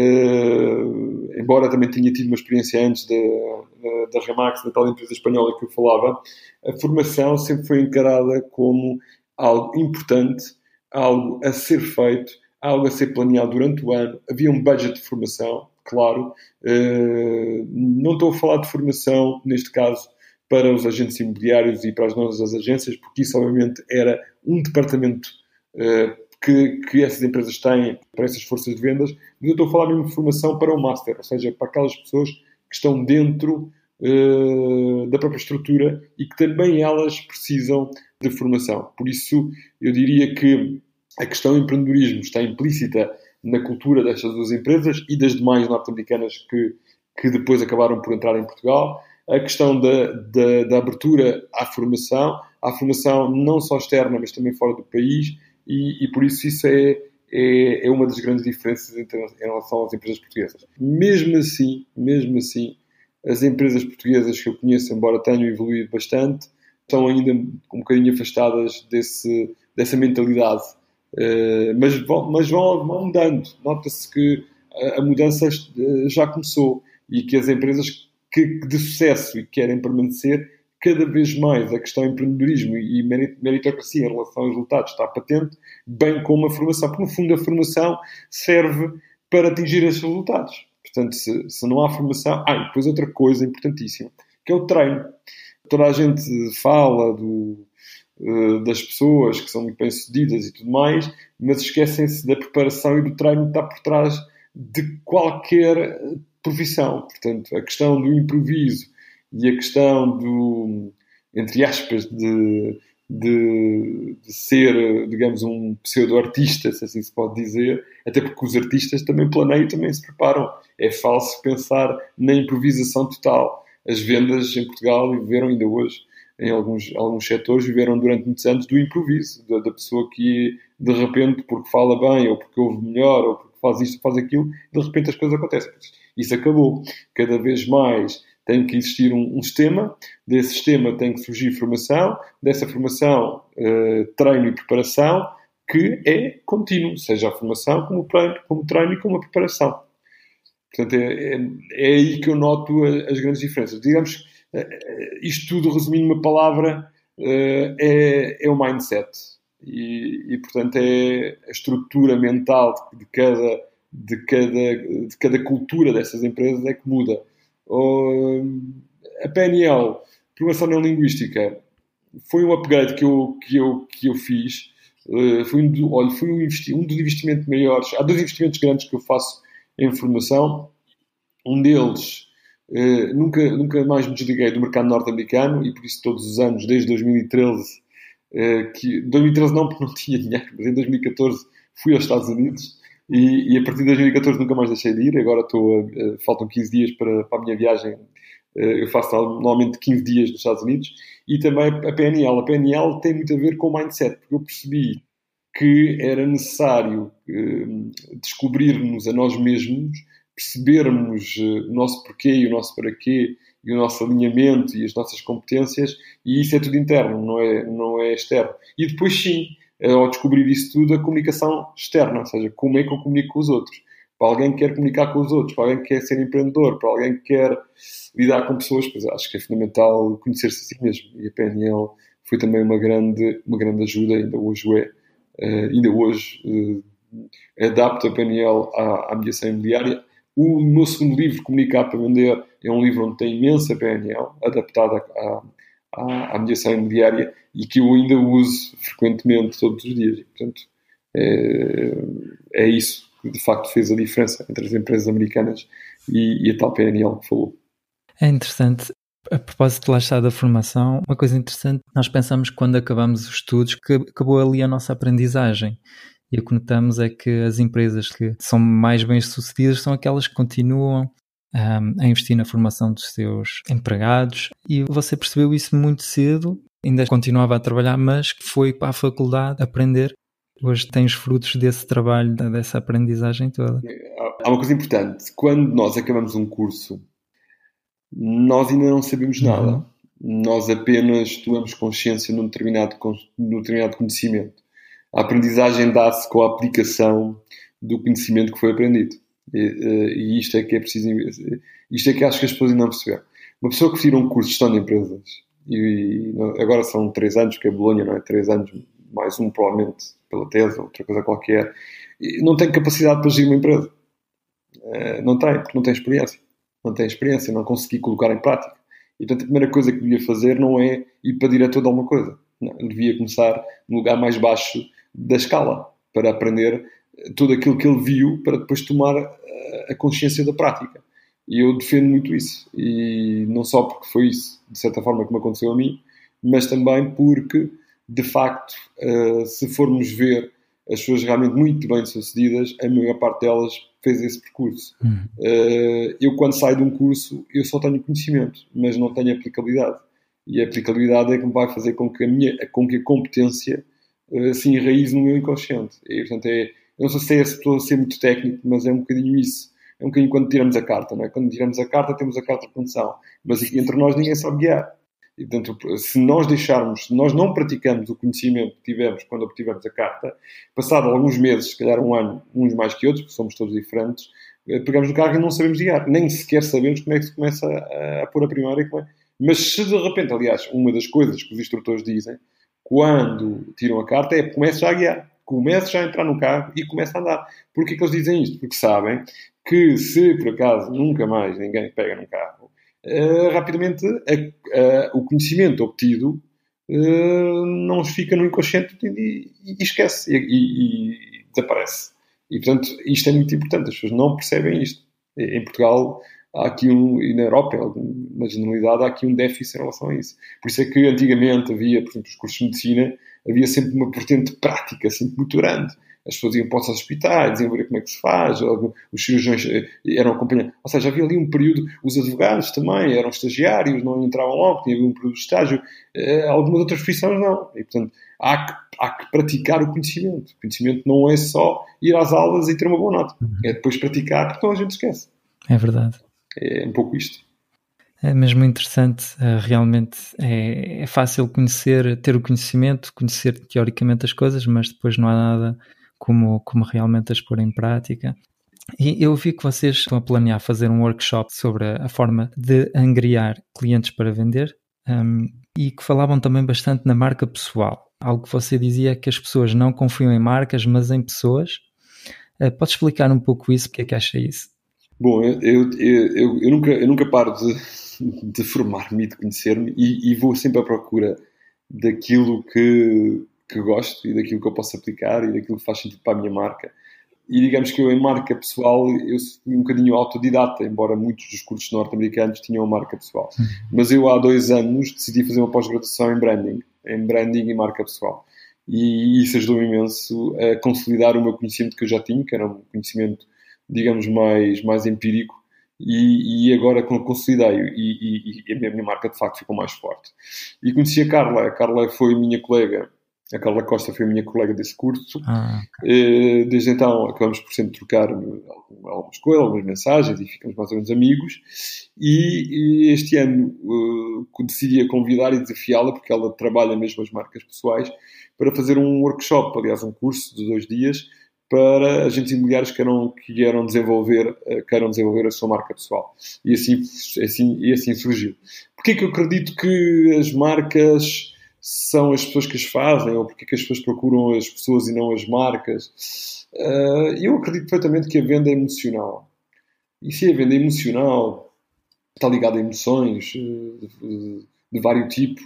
uh, embora também tenha tido uma experiência antes da, da, da Remax, da tal empresa espanhola que eu falava, a formação sempre foi encarada como algo importante, algo a ser feito, algo a ser planeado durante o ano. Havia um budget de formação, claro. Uh, não estou a falar de formação, neste caso, para os agentes imobiliários e para as nossas agências, porque isso, obviamente, era um departamento uh, que, que essas empresas têm para essas forças de vendas, mas eu estou a falar mesmo de formação para o Master, ou seja, para aquelas pessoas que estão dentro uh, da própria estrutura e que também elas precisam de formação. Por isso, eu diria que a questão do empreendedorismo está implícita na cultura destas duas empresas e das demais norte-americanas que, que depois acabaram por entrar em Portugal. A questão da, da, da abertura à formação, à formação não só externa, mas também fora do país, e, e por isso isso é, é, é uma das grandes diferenças entre, em relação às empresas portuguesas. Mesmo assim, mesmo assim, as empresas portuguesas que eu conheço, embora tenham evoluído bastante, estão ainda um bocadinho afastadas desse, dessa mentalidade. Uh, mas vão, mas vão, vão mudando. Nota-se que a, a mudança já começou e que as empresas que de sucesso e que querem permanecer cada vez mais a questão do empreendedorismo e meritocracia em relação aos resultados está patente, bem como a formação, porque no fundo a formação serve para atingir esses resultados. Portanto, se, se não há formação... Ah, e depois outra coisa importantíssima, que é o treino. Toda a gente fala do, uh, das pessoas que são muito bem-sucedidas e tudo mais, mas esquecem-se da preparação e do treino que está por trás de qualquer profissão. Portanto, a questão do improviso e a questão do, entre aspas, de, de, de ser, digamos, um pseudo-artista, se assim se pode dizer, até porque os artistas também planeiam e também se preparam. É falso pensar na improvisação total. As vendas em Portugal viveram ainda hoje, em alguns, alguns setores, viveram durante muitos anos do improviso, da, da pessoa que, de repente, porque fala bem, ou porque ouve melhor, ou porque faz isto, faz aquilo, de repente as coisas acontecem. Isso acabou. Cada vez mais tem que existir um, um sistema, desse sistema tem que surgir formação, dessa formação, uh, treino e preparação, que é contínuo, seja a formação, como o treino, como o treino e como a preparação. Portanto, é, é, é aí que eu noto as grandes diferenças. Digamos, isto tudo resumindo uma palavra, é, é o mindset. E, e, portanto, é a estrutura mental de cada, de, cada, de cada cultura dessas empresas é que muda. A P N L, Programação Neurolinguística, foi um upgrade que eu, que eu, que eu fiz. Foi, um, olha, foi um, investi- um dos investimentos maiores. Há dois investimentos grandes que eu faço em formação. Um deles, eh, nunca, nunca mais me desliguei do mercado norte-americano e por isso todos os anos, desde dois mil e treze, eh, que, dois mil e treze não porque não tinha dinheiro, mas em dois mil e catorze fui aos Estados Unidos e, e a partir de dois mil e catorze nunca mais deixei de ir. Agora estou, eh, faltam quinze dias para, para a minha viagem. Eh, eu faço normalmente quinze dias nos Estados Unidos. E também a P N L. A P N L tem muito a ver com o mindset, porque eu percebi que era necessário eh, descobrir-nos a nós mesmos, percebermos uh, o nosso porquê e o nosso para quê e o nosso alinhamento e as nossas competências, e isso é tudo interno, não é, não é externo. E depois sim, uh, ao descobrir isso tudo, a comunicação externa, ou seja, como é que eu comunico com os outros. Para alguém que quer comunicar com os outros, para alguém que quer ser empreendedor, para alguém que quer lidar com pessoas, pois acho que é fundamental conhecer-se a si mesmo. E a P N L foi também uma grande, uma grande ajuda, ainda hoje é. Uh, ainda hoje uh, adapto a P N L à, à mediação imobiliária. O meu segundo livro, Comunicar para Vender, é um livro onde tem imensa P N L, adaptada à, à, à mediação imobiliária e que eu ainda uso frequentemente todos os dias. E, portanto, é, é isso que de facto fez a diferença entre as empresas americanas e, e a tal P N L que falou. É interessante. A propósito, lá está da formação, uma coisa interessante, nós pensamos que quando acabamos os estudos que acabou ali a nossa aprendizagem. E o que notamos é que as empresas que são mais bem-sucedidas são aquelas que continuam um, a investir na formação dos seus empregados. E você percebeu isso muito cedo, ainda continuava a trabalhar, mas que foi para a faculdade aprender. Hoje tem os frutos desse trabalho, dessa aprendizagem toda. Há uma coisa importante. Quando nós acabamos um curso, nós ainda não sabemos nada. Uhum. Nós apenas tomamos consciência num determinado, num determinado conhecimento. A aprendizagem dá-se com a aplicação do conhecimento que foi aprendido. E, e isto é que é preciso... Isto é que acho que as pessoas ainda não perceberam. Uma pessoa que tira um curso de gestão de empresas, e agora são três anos, que é Bolonha, não é? Três anos, mais um provavelmente pela tese, outra coisa qualquer, não tem capacidade para gerir uma empresa. Não tem, porque não tem experiência. Não tem experiência, não consegui colocar em prática. E, portanto, a primeira coisa que devia fazer não é ir para diretor de alguma coisa. Não, devia começar no lugar mais baixo da escala, para aprender tudo aquilo que ele viu, para depois tomar a consciência da prática. E eu defendo muito isso. E não só porque foi isso, de certa forma, que me aconteceu a mim, mas também porque, de facto, se formos ver as pessoas realmente muito bem-sucedidas, a maior parte delas fez esse percurso. Uhum. Eu, quando saio de um curso, eu só tenho conhecimento, mas não tenho aplicabilidade. E a aplicabilidade é que me vai fazer com que a, minha, com que a competência se enraize no meu inconsciente. E, portanto, é, eu não sei se é, estou a ser muito técnico, mas é um bocadinho isso. É um bocadinho quando tiramos a carta, não é? Quando tiramos a carta, temos a carta de condução. Mas aqui entre nós ninguém sabe guiar. E, portanto, se nós deixarmos, se nós não praticamos o conhecimento que tivemos quando obtivemos a carta, passado alguns meses, se calhar um ano, uns mais que outros, porque somos todos diferentes, pegamos no carro e não sabemos guiar. Nem sequer sabemos como é que se começa a, a pôr a primeira e como é, Mas se de repente, aliás, uma das coisas que os instrutores dizem, quando tiram a carta, é comece já a guiar. Comece já a entrar no carro e comece a andar. Porquê que eles dizem isto? Porque sabem que se, por acaso, nunca mais ninguém pega num carro, uh, rapidamente a, a, o conhecimento obtido uh, não fica no inconsciente e, e, e esquece. E, e, e desaparece. E, portanto, isto é muito importante. As pessoas não percebem isto. Em Portugal, há aqui um, e na Europa, na generalidade, há aqui um déficit em relação a isso. Por isso é que antigamente havia, por exemplo, os cursos de medicina, havia sempre uma vertente prática, sempre muito grande. As pessoas iam para os hospitais, diziam ver como é que se faz, os cirurgiões eram acompanhados. Ou seja, havia ali um período, os advogados também eram estagiários, não entravam logo, tinha um período de estágio. Algumas outras profissões não. E, portanto, há que, há que praticar o conhecimento. O conhecimento não é só ir às aulas e ter uma boa nota. É depois praticar, porque toda a gente esquece. É verdade. É um pouco isto. É mesmo interessante, realmente é, é fácil conhecer, ter o conhecimento, conhecer teoricamente as coisas, mas depois não há nada como, como realmente as pôr em prática. E eu vi que vocês estão a planear fazer um workshop sobre a forma de angriar clientes para vender, um, e que falavam também bastante na marca pessoal. Algo que você dizia é que as pessoas não confiam em marcas, mas em pessoas. Uh, pode explicar um pouco isso? O que é que acha isso? Bom, eu, eu, eu, eu, nunca, eu nunca paro de, de formar-me e de conhecer-me e, e vou sempre à procura daquilo que, que gosto e daquilo que eu posso aplicar e daquilo que faz sentido para a minha marca. E digamos que eu, em marca pessoal, eu fui um bocadinho autodidata, embora muitos dos cursos norte-americanos tinham marca pessoal. Uhum. Mas eu, há dois anos, decidi fazer uma pós-graduação em branding, em branding e marca pessoal. E isso ajudou-me imenso a consolidar o meu conhecimento que eu já tinha, que era um conhecimento, digamos, mais, mais empírico, e, e agora consolidei e, e, e a minha, minha marca de facto ficou mais forte. E conheci a Carla, a Carla foi minha colega, a Carla Costa foi minha colega desse curso. Ah, okay. Desde então acabamos por sempre trocar algumas coisas, algumas mensagens e ficamos mais ou menos amigos, e, e este ano uh, decidi a convidar e desafiá-la, porque ela trabalha mesmo as marcas pessoais, para fazer um workshop, aliás um curso de dois dias, para agentes imobiliários que queiram, que queiram, desenvolver, queiram desenvolver a sua marca pessoal. E assim, assim, e assim surgiu. Porquê que eu acredito que as marcas são as pessoas que as fazem? Ou porquê que as pessoas procuram as pessoas e não as marcas? Eu acredito perfeitamente que a venda é emocional. E se a venda é emocional, está ligada a emoções de, de vários tipos,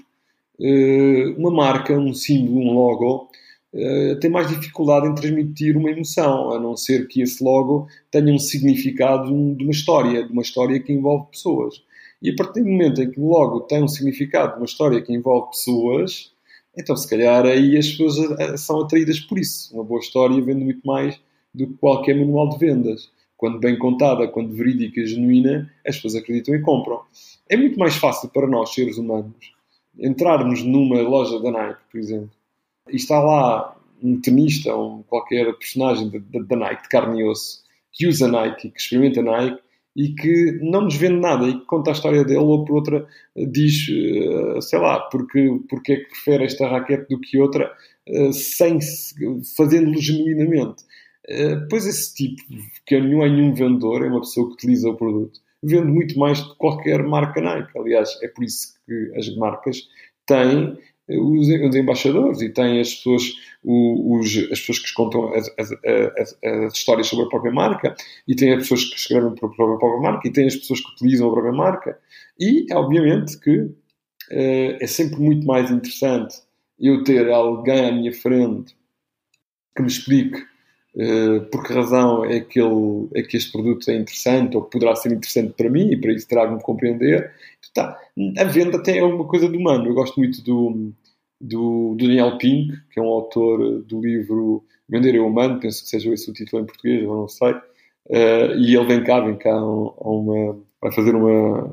uma marca, um símbolo, um logo, Uh, tem mais dificuldade em transmitir uma emoção, a não ser que esse logo tenha um significado de uma história, de uma história que envolve pessoas. E a partir do momento em que o logo tem um significado de uma história que envolve pessoas, então se calhar aí as pessoas são atraídas por isso. Uma boa história vende muito mais do que qualquer manual de vendas. Quando bem contada, quando verídica e genuína, as pessoas acreditam e compram. É muito mais fácil para nós, seres humanos, entrarmos numa loja da Nike, por exemplo, e está lá um tenista ou um qualquer personagem da Nike, de carne e osso, que usa Nike, que experimenta Nike e que não nos vende nada e que conta a história dele, ou por outra diz, sei lá, porque, porque é que prefere esta raquete do que outra, sem, fazendo-lo genuinamente. Pois esse tipo, que não é nenhum vendedor, é uma pessoa que utiliza o produto, vende muito mais do que qualquer marca Nike. Aliás, é por isso que as marcas têm os, os embaixadores e têm as pessoas, os, as pessoas que contam as, as, as, as histórias sobre a própria marca, e têm as pessoas que escrevem para a própria marca, e têm as pessoas que utilizam a própria marca. E, obviamente, que uh, é sempre muito mais interessante eu ter alguém à minha frente que me explique uh, por que razão é que, ele, é que este produto é interessante, ou poderá ser interessante para mim, e para isso terá-me compreender. Tá. A venda tem uma coisa do humano. Eu gosto muito do, do, do Daniel Pink, que é um autor do livro Vender é Humano, penso que seja esse o título em português, eu não sei. Uh, e ele vem cá, vem cá a uma, vai fazer uma,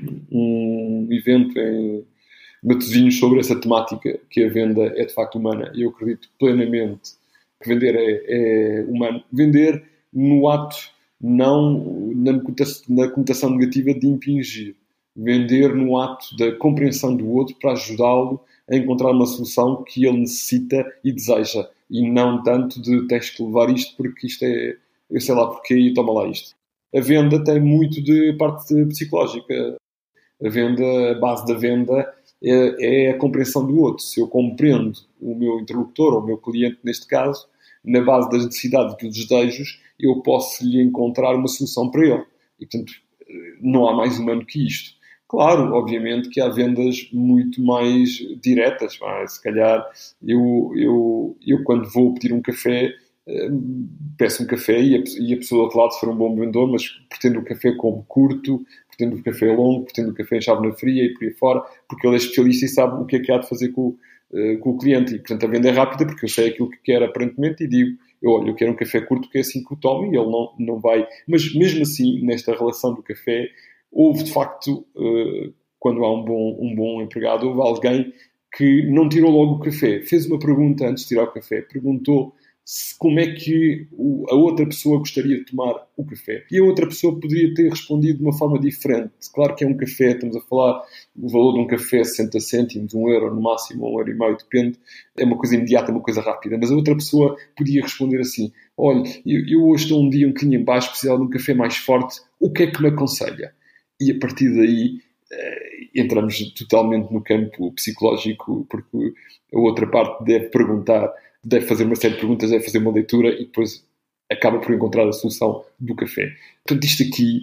um evento em Matosinhos sobre essa temática, que a venda é de facto humana. E eu acredito plenamente que vender é, é humano. Vender no ato, não na conotação, na conotação negativa de impingir. Vender no ato da compreensão do outro para ajudá-lo a encontrar uma solução que ele necessita e deseja. E não tanto de tens que levar isto porque isto é, eu sei lá porque e toma lá isto. A venda tem muito de parte psicológica. A venda, a base da venda é, é a compreensão do outro. Se eu compreendo o meu interlocutor, ou o meu cliente neste caso, na base das necessidades e dos desejos, eu posso lhe encontrar uma solução para ele. E, portanto, não há mais humano que isto. Claro, obviamente que há vendas muito mais diretas. Mas, se calhar, eu, eu, eu quando vou pedir um café, peço um café e a, e a pessoa do outro lado, se for um bom vendedor, mas pretende o café como curto, pretende o café longo, pretende o café em chávena fria e por aí fora, porque ele é especialista e sabe o que é que há de fazer com, uh, com o cliente. E, portanto, a venda é rápida, porque eu sei aquilo que quero aparentemente e digo, eu, olha, eu quero um café curto que é assim que o tomo, e ele não, não vai... Mas, mesmo assim, nesta relação do café, houve, de facto, uh, quando há um bom, um bom empregado, houve alguém que não tirou logo o café, fez uma pergunta antes de tirar o café, perguntou como é que a outra pessoa gostaria de tomar o café. E a outra pessoa poderia ter respondido de uma forma diferente. Claro que é um café, estamos a falar, o valor de um café, sessenta cêntimos, um euro no máximo, um euro e meio, depende. É uma coisa imediata, uma coisa rápida. Mas a outra pessoa podia responder assim, olha, eu, eu hoje estou um dia um bocadinho em baixo, precisava de um café mais forte, o que é que me aconselha? E a partir daí eh, entramos totalmente no campo psicológico, porque a outra parte deve perguntar, deve fazer uma série de perguntas, deve fazer uma leitura e depois acaba por encontrar a solução do café. Portanto, isto aqui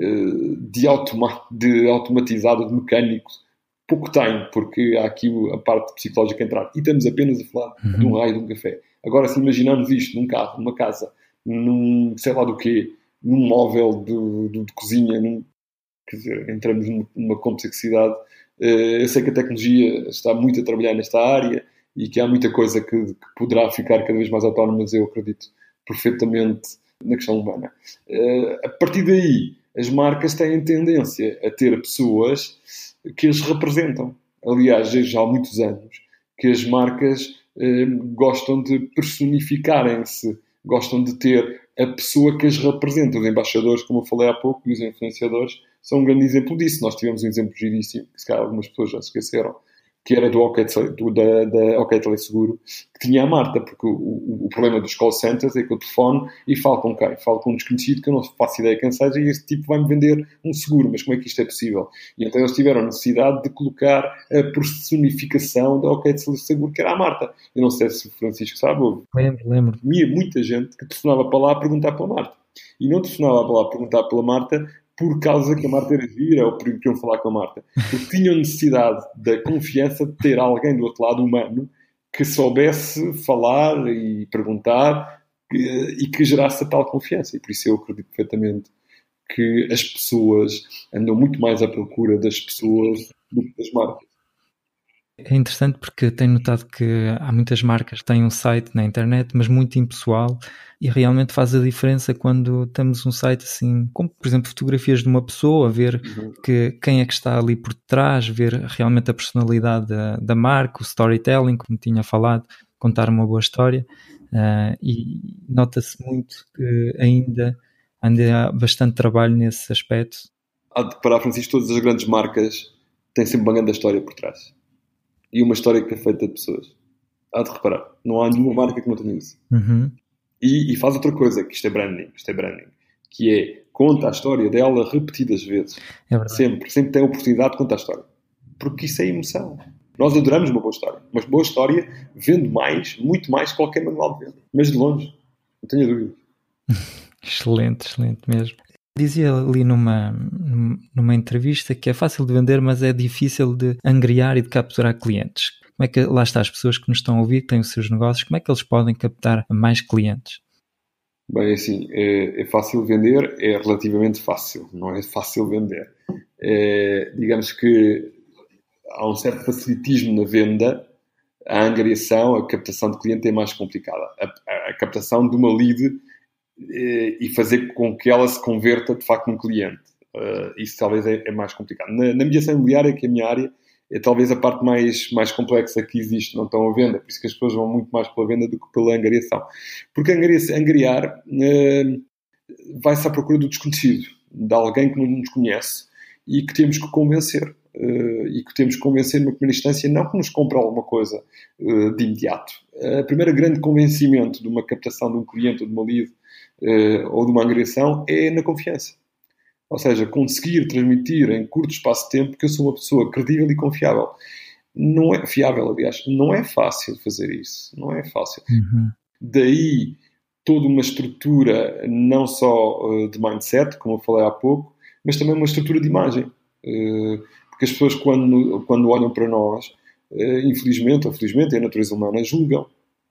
de, automa- de automatizado, de mecânico, pouco tem, porque há aqui a parte psicológica a entrar. E estamos apenas a falar uhum. de um raio de um café. Agora, se imaginarmos isto num carro, numa casa, num sei lá do quê, num móvel de, de, de cozinha, num, quer dizer, entramos numa complexidade. Eu sei que a tecnologia está muito a trabalhar nesta área, e que há muita coisa que, que poderá ficar cada vez mais autónoma, mas eu acredito perfeitamente na questão humana. Uh, a partir daí, as marcas têm tendência a ter pessoas que as representam. Aliás, já há muitos anos que as marcas uh, gostam de personificarem-se, gostam de ter a pessoa que as representa. Os embaixadores, como eu falei há pouco, e os influenciadores são um grande exemplo disso. Nós tivemos um exemplo giríssimo, que se calhar algumas pessoas já se esqueceram, que era do OK, do, da, da OK Teleseguro, que tinha a Marta, porque o, o, o problema dos call centers é que eu telefono e falo com quem? Falo com um desconhecido que eu não faço ideia quem seja e esse tipo vai-me vender um seguro, mas como é que isto é possível? E então eles tiveram a necessidade de colocar a personificação da OK Teleseguro, que era a Marta. Eu não sei se o Francisco sabe, houve lembro, lembro. muita gente que telefonava para lá a perguntar pela Marta. E não telefonava para lá a perguntar pela Marta por causa que a Marta era gira ou porque queriam falar com a Marta. Porque tinham necessidade da confiança de ter alguém do outro lado, humano, que soubesse falar e perguntar e que gerasse a tal confiança. E por isso eu acredito perfeitamente que as pessoas andam muito mais à procura das pessoas do que das marcas. É interessante porque tenho notado que há muitas marcas que têm um site na internet, mas muito impessoal, e realmente faz a diferença quando temos um site assim, como por exemplo fotografias de uma pessoa, ver uhum. que, quem é que está ali por trás, ver realmente a personalidade da, da marca, o storytelling, como tinha falado, contar uma boa história, uh, e nota-se muito que ainda, ainda há bastante trabalho nesse aspecto. Há de parar, Francisco, todas as grandes marcas têm sempre uma grande história por trás. E uma história que é feita de pessoas. Há de reparar. Não há nenhuma marca que não tenha isso. Uhum. E, e faz outra coisa, que isto é branding. Isto é branding. Que é, conta a história dela repetidas vezes. É verdade. Sempre. Sempre tem a oportunidade de contar a história. Porque isso é emoção. Nós adoramos uma boa história. Mas boa história vende mais, muito mais que qualquer manual de venda. Mas de longe. Não tenho dúvida. Excelente, excelente mesmo. Dizia ali numa, numa entrevista que é fácil de vender, mas é difícil de angriar e de capturar clientes. Como é que, lá está, as pessoas que nos estão a ouvir, que têm os seus negócios, como é que eles podem captar mais clientes? Bem, assim, é, é fácil vender, é relativamente fácil, não é fácil vender. É, digamos que há um certo facilitismo na venda, a angariação, a captação de cliente é mais complicada. A, a, a captação de uma lead e fazer com que ela se converta de facto num cliente. Uh, isso talvez é, é mais complicado. Na, na mediação imobiliária, que é a minha área, é talvez a parte mais, mais complexa que existe, não tão a venda, por isso que as pessoas vão muito mais pela venda do que pela angariação. Porque angariar, angariar uh, vai-se à procura do desconhecido, de alguém que não nos conhece e que temos que convencer. Uh, e que temos que convencer numa primeira instância, não que nos compre alguma coisa uh, de imediato. Uh, a primeira grande convencimento de uma captação de um cliente ou de uma lead uh, ou de uma angariação é na confiança. Ou seja, conseguir transmitir em curto espaço de tempo que eu sou uma pessoa credível e confiável. Não é fiável, aliás. Não é fácil fazer isso. Não é fácil. Uhum. Daí toda uma estrutura não só uh, de mindset, como eu falei há pouco, mas também uma estrutura de imagem. Uh, porque as pessoas, quando, quando olham para nós, uh, infelizmente ou felizmente, é a natureza humana, julgam.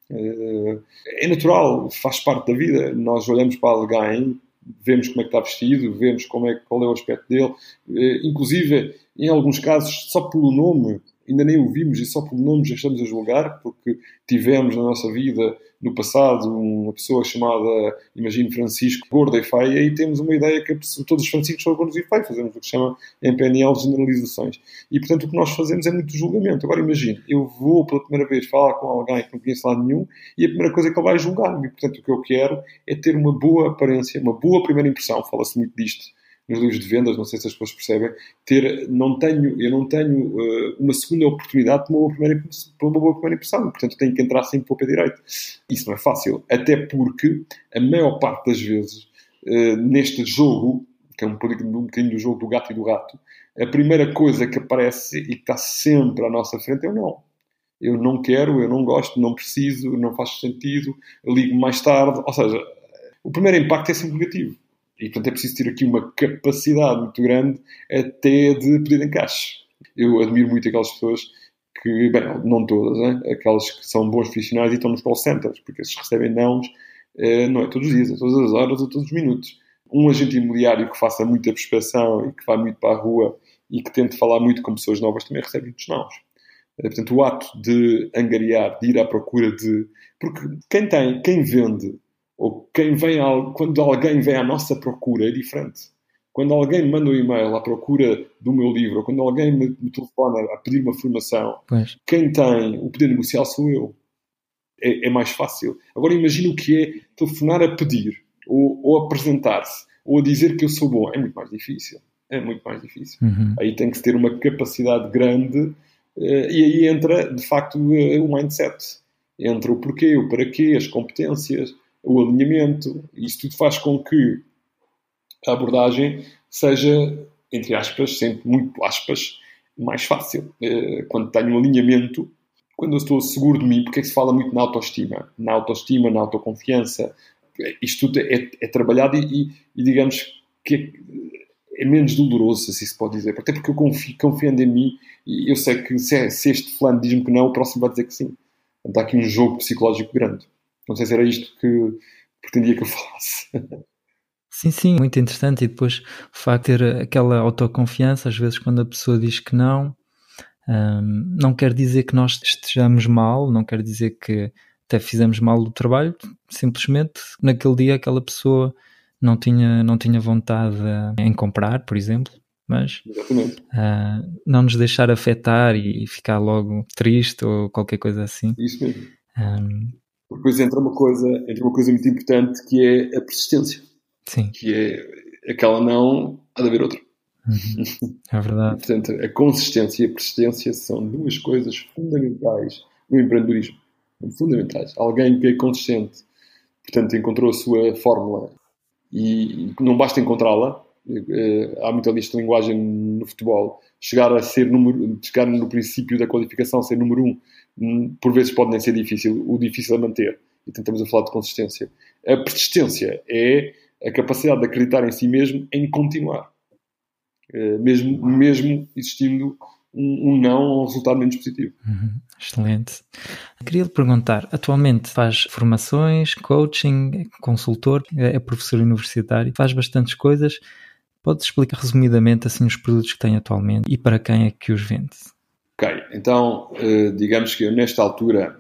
Uh, é natural, faz parte da vida. Nós olhamos para alguém, vemos como é que está vestido, vemos como é, qual é o aspecto dele, uh, inclusive, em alguns casos, só pelo nome, ainda nem o vimos e só pelo nome já estamos a julgar, porque tivemos na nossa vida, no passado, uma pessoa chamada, imagino, Francisco, gorda e feia, e temos uma ideia que todos os Franciscos são gordos e feios, fazemos o que se chama em P N L generalizações. E, portanto, o que nós fazemos é muito julgamento. Agora, imagine, eu vou pela primeira vez falar com alguém que não conheço lado nenhum e a primeira coisa é que ele vai julgar-me. E, portanto, o que eu quero é ter uma boa aparência, uma boa primeira impressão. Fala-se muito disto nos livros de vendas, não sei se as pessoas percebem, ter, não tenho, eu não tenho uh, uma segunda oportunidade para uma, boa primeira, para uma boa primeira impressão, portanto tenho que entrar sempre para o pé direito. Isso não é fácil, até porque a maior parte das vezes, uh, neste jogo, que é um bocadinho, um bocadinho do jogo do gato e do rato, a primeira coisa que aparece e que está sempre à nossa frente é o não. Eu não quero, eu não gosto, não preciso, não faz sentido, ligo mais tarde, ou seja, o primeiro impacto é sempre negativo. E, portanto, é preciso ter aqui uma capacidade muito grande até de pedir encaixe. Eu admiro muito aquelas pessoas que, bem, não todas, né? Aquelas que são bons profissionais e estão nos call centers, porque esses recebem nãos, não é todos os dias, é todas as horas ou todos os minutos. Um agente imobiliário que faça muita prospeção e que vá muito para a rua e que tente falar muito com pessoas novas também recebe muitos nãos. Portanto, o ato de angariar, de ir à procura de... Porque quem tem, quem vende... ou quem vem ao, quando alguém vem à nossa procura é diferente. Quando alguém me manda um e-mail à procura do meu livro, ou quando alguém me, me telefona a pedir uma formação, pois. Quem tem o poder negocial sou eu. É, é mais fácil. Agora imagina o que é telefonar a pedir, ou, ou apresentar-se, ou a dizer que eu sou bom. É muito mais difícil. É muito mais difícil. Uhum. Aí tem que se ter uma capacidade grande, uh, e aí entra, de facto, uh, o mindset. Entra o porquê, o para quê, as competências, o alinhamento. Isso tudo faz com que a abordagem seja, entre aspas, sempre muito aspas, mais fácil. Quando tenho um alinhamento, quando eu estou seguro de mim, porque é que se fala muito na autoestima? Na autoestima, na autoconfiança. Isto tudo é, é trabalhado e, e, digamos, que é, é menos doloroso, se assim se pode dizer. Até porque eu confio, confiando em mim e eu sei que se, se este fulano diz-me que não, o próximo vai dizer que sim. Portanto, há aqui um jogo psicológico grande. Não sei se era isto que pretendia que eu falasse. Sim, sim, muito interessante. E depois o facto de ter aquela autoconfiança, às vezes quando a pessoa diz que não, hum, não quer dizer que nós estejamos mal, não quer dizer que até fizemos mal o trabalho, simplesmente naquele dia aquela pessoa não tinha, não tinha vontade em comprar, por exemplo, mas uh, não nos deixar afetar e ficar logo triste ou qualquer coisa assim. Isso mesmo. Um, Depois entra uma coisa, entra uma coisa muito importante que é a persistência. Sim. Que é aquela não, há de haver outra. Uhum. É verdade. E, portanto, a consistência e a persistência são duas coisas fundamentais no empreendedorismo. Fundamentais. Alguém que é consistente, portanto, encontrou a sua fórmula e não basta encontrá-la. Há muita lista de linguagem no futebol. Chegar a ser número, chegar no princípio da qualificação, ser número um, por vezes pode nem ser difícil. O difícil é manter. E tentamos a falar de consistência. A persistência é a capacidade de acreditar em si mesmo em continuar. Mesmo, mesmo existindo um, um não, um resultado menos positivo. Uhum, excelente. Queria lhe perguntar, atualmente faz formações, coaching, é consultor, é professor universitário, faz bastantes coisas. Pode explicar resumidamente assim os produtos que tem atualmente e para quem é que os vende? Ok, então digamos que eu nesta altura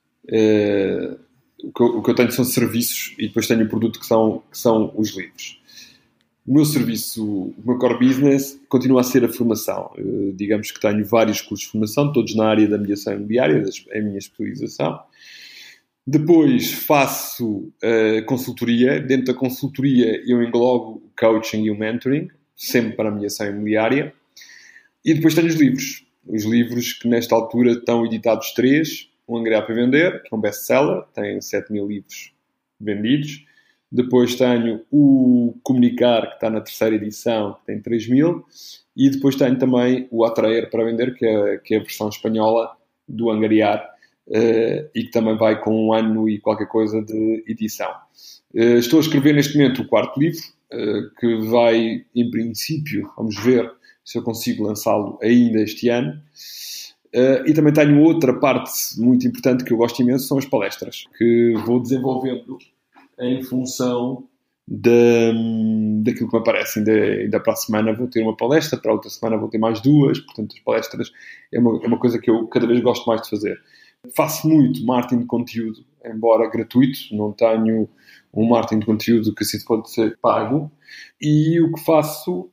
o que eu, o que eu tenho são serviços e depois tenho o produto que são, que são os livros. O meu serviço, o meu core business continua a ser a formação. Uh, digamos que tenho vários cursos de formação, todos na área da mediação imobiliária, é a minha especialização. Depois faço uh, consultoria. Dentro da consultoria eu englobo o coaching e o mentoring, sempre para a mediação imobiliária. E depois tenho os livros. Os livros que nesta altura estão editados três. O Angariar para Vender, que é um best-seller, tem sete mil livros vendidos. Depois tenho o Comunicar, que está na terceira edição, que tem três mil. E depois tenho também o Atraer para Vender, que é, que é a versão espanhola do Angariar, uh, e que também vai com um ano e qualquer coisa de edição. Uh, estou a escrever neste momento o quarto livro, uh, que vai, em princípio, vamos ver se eu consigo lançá-lo ainda este ano. Uh, e também tenho outra parte muito importante que eu gosto imenso, são as palestras, que vou desenvolvendo em função de, daquilo que me aparece. Ainda, ainda para a semana vou ter uma palestra, para a outra semana vou ter mais duas, portanto as palestras é uma, é uma coisa que eu cada vez gosto mais de fazer. Faço muito marketing de conteúdo, embora gratuito, não tenho um marketing de conteúdo que assim pode ser pago, e o que faço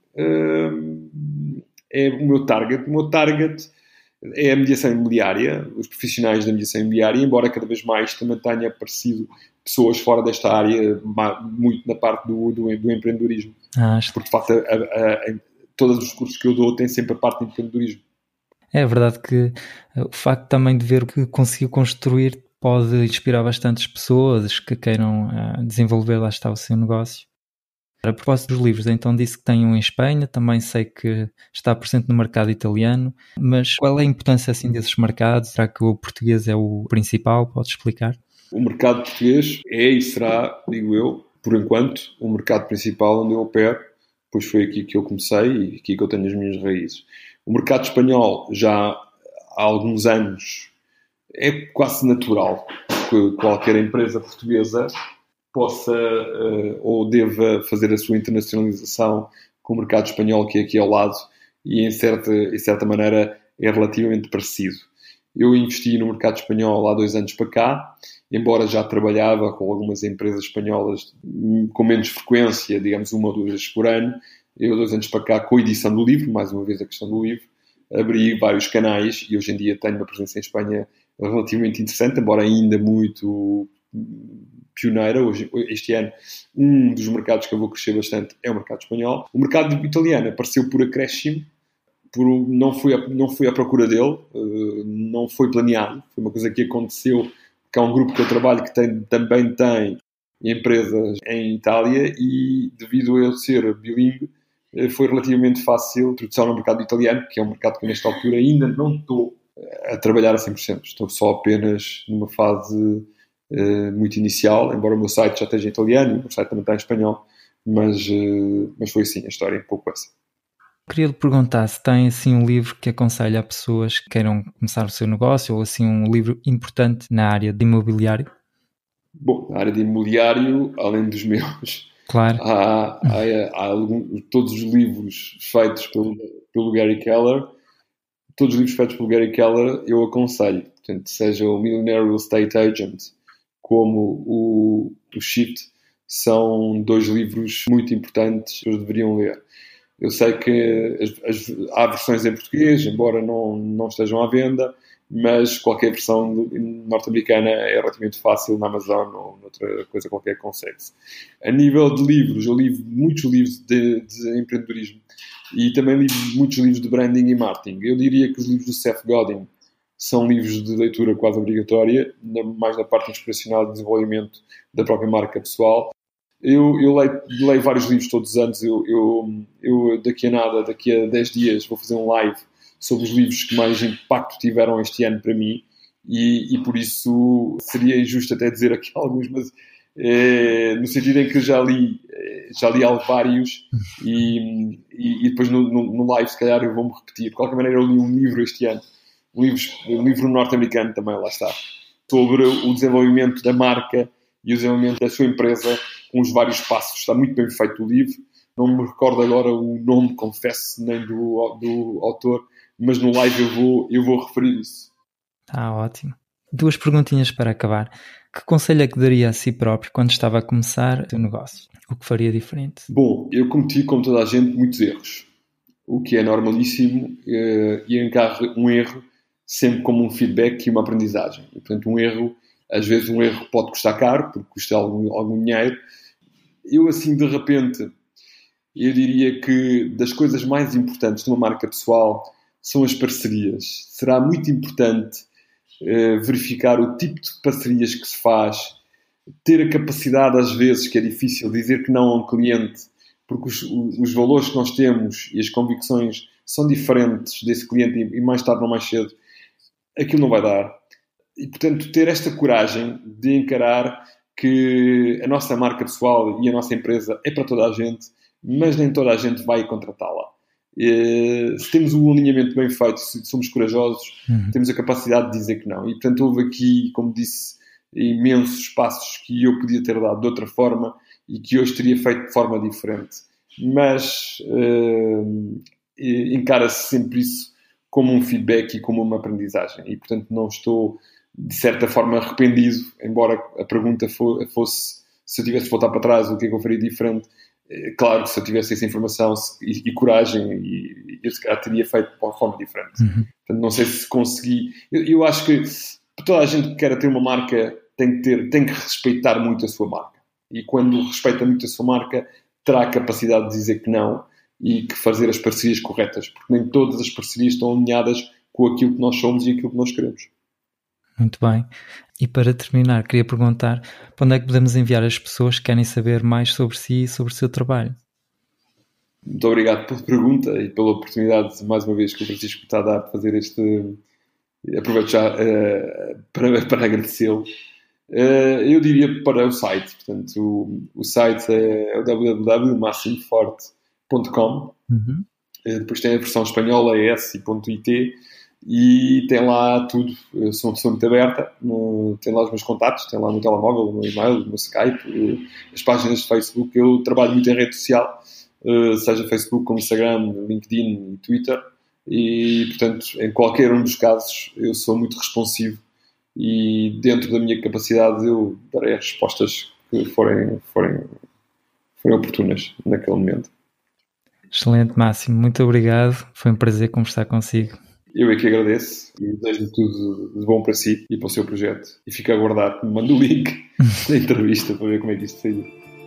uh, é o meu target. O meu target é a mediação imobiliária, os profissionais da mediação imobiliária, embora cada vez mais também tenha aparecido pessoas fora desta área, muito na parte do, do, do empreendedorismo. Ah, porque, de facto, a, a, a, todos os cursos que eu dou têm sempre a parte do empreendedorismo. É verdade que o facto também de ver que conseguiu construir pode inspirar bastantes pessoas que queiram uh, desenvolver, lá está, o seu negócio. A propósito dos livros, então disse que tem um em Espanha, também sei que está presente no mercado italiano, mas qual é a importância assim desses mercados? Será que o português é o principal? Pode explicar? O mercado português é e será, digo eu, por enquanto, o mercado principal onde eu opero, pois foi aqui que eu comecei e aqui que eu tenho as minhas raízes. O mercado espanhol já há alguns anos é quase natural que qualquer empresa portuguesa possa uh, ou deva fazer a sua internacionalização com o mercado espanhol, que é aqui ao lado, e em certa, em certa maneira é relativamente parecido. Eu investi no mercado espanhol há dois anos para cá, embora já trabalhava com algumas empresas espanholas com menos frequência, digamos uma ou duas vezes por ano. Eu, dois anos para cá, com a edição do livro, mais uma vez a questão do livro, abri vários canais e hoje em dia tenho uma presença em Espanha relativamente interessante, embora ainda muito pioneira. Hoje, este ano, um dos mercados que eu vou crescer bastante é o mercado espanhol. O mercado italiano apareceu por acréscimo, por, não, foi a, não foi à procura dele, uh, não foi planeado, foi uma coisa que aconteceu, que há um grupo que eu trabalho que tem, também tem empresas em Itália e, devido a eu ser bilingue, foi relativamente fácil a introdução no mercado italiano, que é um mercado que nesta altura ainda não estou a trabalhar a cem por cento. Estou só apenas numa fase uh, muito inicial, embora o meu site já esteja em italiano e o meu site também está em espanhol, mas, uh, mas foi assim a história, um pouco essa. Queria lhe perguntar se tem assim um livro que aconselha a pessoas que queiram começar o seu negócio, ou assim um livro importante na área de imobiliário. Bom, na área de imobiliário, além dos meus, claro. há, há, há algum, todos os livros feitos pelo, pelo Gary Keller, todos os livros feitos pelo Gary Keller eu aconselho, portanto, seja o Millionaire Real Estate Agent como o, o Shift, são dois livros muito importantes que vocês deveriam ler. Eu sei que as, as, há versões em português, embora não, não estejam à venda, mas qualquer versão norte-americana é relativamente fácil na Amazon ou noutra coisa qualquer que consegue-se. A nível de livros, eu li muitos livros de, de empreendedorismo e também li muitos livros de branding e marketing. Eu diria que os livros do Seth Godin são livros de leitura quase obrigatória, mais na parte inspiracional de desenvolvimento da própria marca pessoal. Eu, eu leio, leio vários livros todos os anos. Eu, eu, eu daqui a nada, daqui a dez dias, vou fazer um live sobre os livros que mais impacto tiveram este ano para mim e, e por isso seria injusto até dizer aqui alguns, mas é, no sentido em que já li, já li vários e, e, e depois no, no, no live se calhar eu vou-me repetir. De qualquer maneira eu li um livro este ano, um livro, um livro norte-americano também, lá está, sobre o desenvolvimento da marca e o desenvolvimento da sua empresa com os vários passos. Está muito bem feito o livro. Não me recordo agora o nome, confesso, nem do, do autor, mas no live eu vou, eu vou referir isso. Ah, ótimo. Duas perguntinhas para acabar. Que conselho é que daria a si próprio quando estava a começar o seu negócio? O que faria diferente? Bom, eu cometi, como toda a gente, muitos erros. O que é normalíssimo, e encarro um erro sempre como um feedback e uma aprendizagem. E, portanto, um erro, às vezes um erro pode custar caro, porque custa algum, algum dinheiro. Eu, assim, de repente, eu diria que das coisas mais importantes de uma marca pessoal são as parcerias. Será muito importante uh, verificar o tipo de parcerias que se faz ter a capacidade, às vezes, que é difícil dizer que não a um cliente, porque os, os valores que nós temos e as convicções são diferentes desse cliente e mais tarde ou mais cedo aquilo não vai dar. E, portanto, ter esta coragem de encarar que a nossa marca pessoal e a nossa empresa é para toda a gente, mas nem toda a gente vai contratá-la. E, se temos um alinhamento bem feito, se somos corajosos, uhum. temos a capacidade de dizer que não. E, portanto, houve aqui, como disse, imensos passos que eu podia ter dado de outra forma e que hoje teria feito de forma diferente. Mas uh, encara-se sempre isso como um feedback e como uma aprendizagem. E, portanto, não estou, de certa forma, arrependido, embora a pergunta fosse se eu tivesse de voltar para trás, o que é que eu faria diferente. Claro que se eu tivesse essa informação e, e coragem, e, eu se calhar teria feito de uma forma diferente. Uhum. Portanto, não sei se consegui... Eu, eu acho que toda a gente que quer ter uma marca tem que, ter, tem que respeitar muito a sua marca. E quando respeita muito a sua marca, terá a capacidade de dizer que não e que fazer as parcerias corretas. Porque nem todas as parcerias estão alinhadas com aquilo que nós somos e aquilo que nós queremos. Muito bem. E para terminar, queria perguntar para onde é que podemos enviar as pessoas que querem saber mais sobre si e sobre o seu trabalho? Muito obrigado pela pergunta e pela oportunidade, mais uma vez, que o Francisco está a dar de fazer este... Aproveito já uh, para, para agradecê-lo. Uh, eu diria para o site. Portanto, o, o site é o w w w ponto massimo forte ponto com. Uhum. Uh, depois tem a versão espanhola, é s ponto i t. E tem lá tudo. Eu sou uma pessoa muito aberta. No, tem lá os meus contatos, tem lá o meu telemóvel, o meu e-mail, o meu Skype, uh, as páginas de Facebook. Eu trabalho muito em rede social, uh, seja Facebook, como Instagram, LinkedIn e Twitter. E, portanto, em qualquer um dos casos, eu sou muito responsivo e, dentro da minha capacidade, eu darei as respostas que forem, forem, forem oportunas naquele momento. Excelente, Máximo. Muito obrigado. Foi um prazer conversar consigo. Eu é que agradeço e desejo-lhe tudo de bom para si e para o seu projeto. E fico a aguardar que me mande o link da entrevista para ver como é que isto saiu.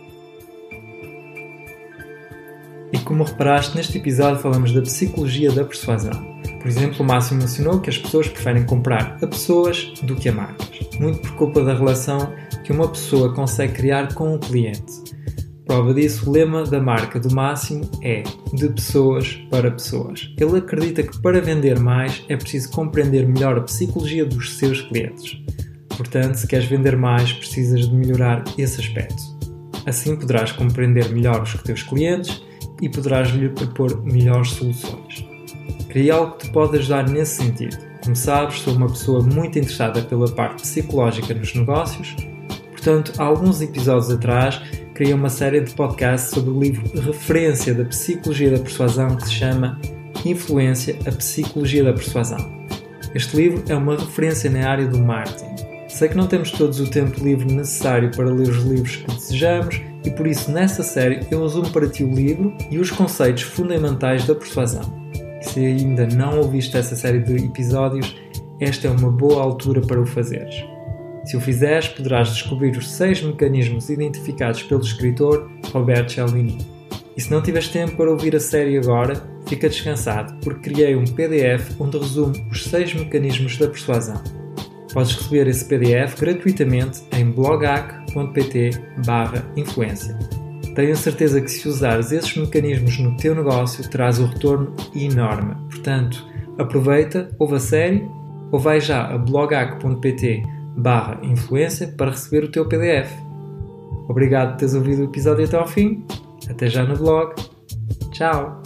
E como reparaste, neste episódio falamos da psicologia da persuasão. Por exemplo, o Máximo mencionou que as pessoas preferem comprar a pessoas do que a marcas, muito por culpa da relação que uma pessoa consegue criar com o cliente. Prova disso, o lema da marca do Máximo é de pessoas para pessoas. Ele acredita que para vender mais é preciso compreender melhor a psicologia dos seus clientes. Portanto, se queres vender mais, precisas de melhorar esse aspecto. Assim poderás compreender melhor os teus clientes e poderás-lhe propor melhores soluções. Criei algo que te pode ajudar nesse sentido. Como sabes, sou uma pessoa muito interessada pela parte psicológica nos negócios. Portanto, há alguns episódios atrás, criei uma série de podcasts sobre o livro referência da psicologia da persuasão que se chama Influência, a Psicologia da Persuasão. Este livro é uma referência na área do marketing. Sei que não temos todos o tempo livre necessário para ler os livros que desejamos e por isso nessa série eu resumo para ti o livro e os conceitos fundamentais da persuasão. E se ainda não ouviste essa série de episódios, esta é uma boa altura para o fazeres. Se o fizeres, poderás descobrir os seis mecanismos identificados pelo escritor Robert Cialdini. E se não tiveres tempo para ouvir a série agora, fica descansado, porque criei um P D F onde resumo os seis mecanismos da persuasão. Podes receber esse P D F gratuitamente em blogac ponto pt barra influência. Tenho a certeza que se usares esses mecanismos no teu negócio, terás um retorno enorme. Portanto, aproveita, ouve a série ou vai já a blogac ponto pt barra influência para receber o teu P D F. Obrigado por teres ouvido o episódio até ao fim. Até já no blog. Tchau!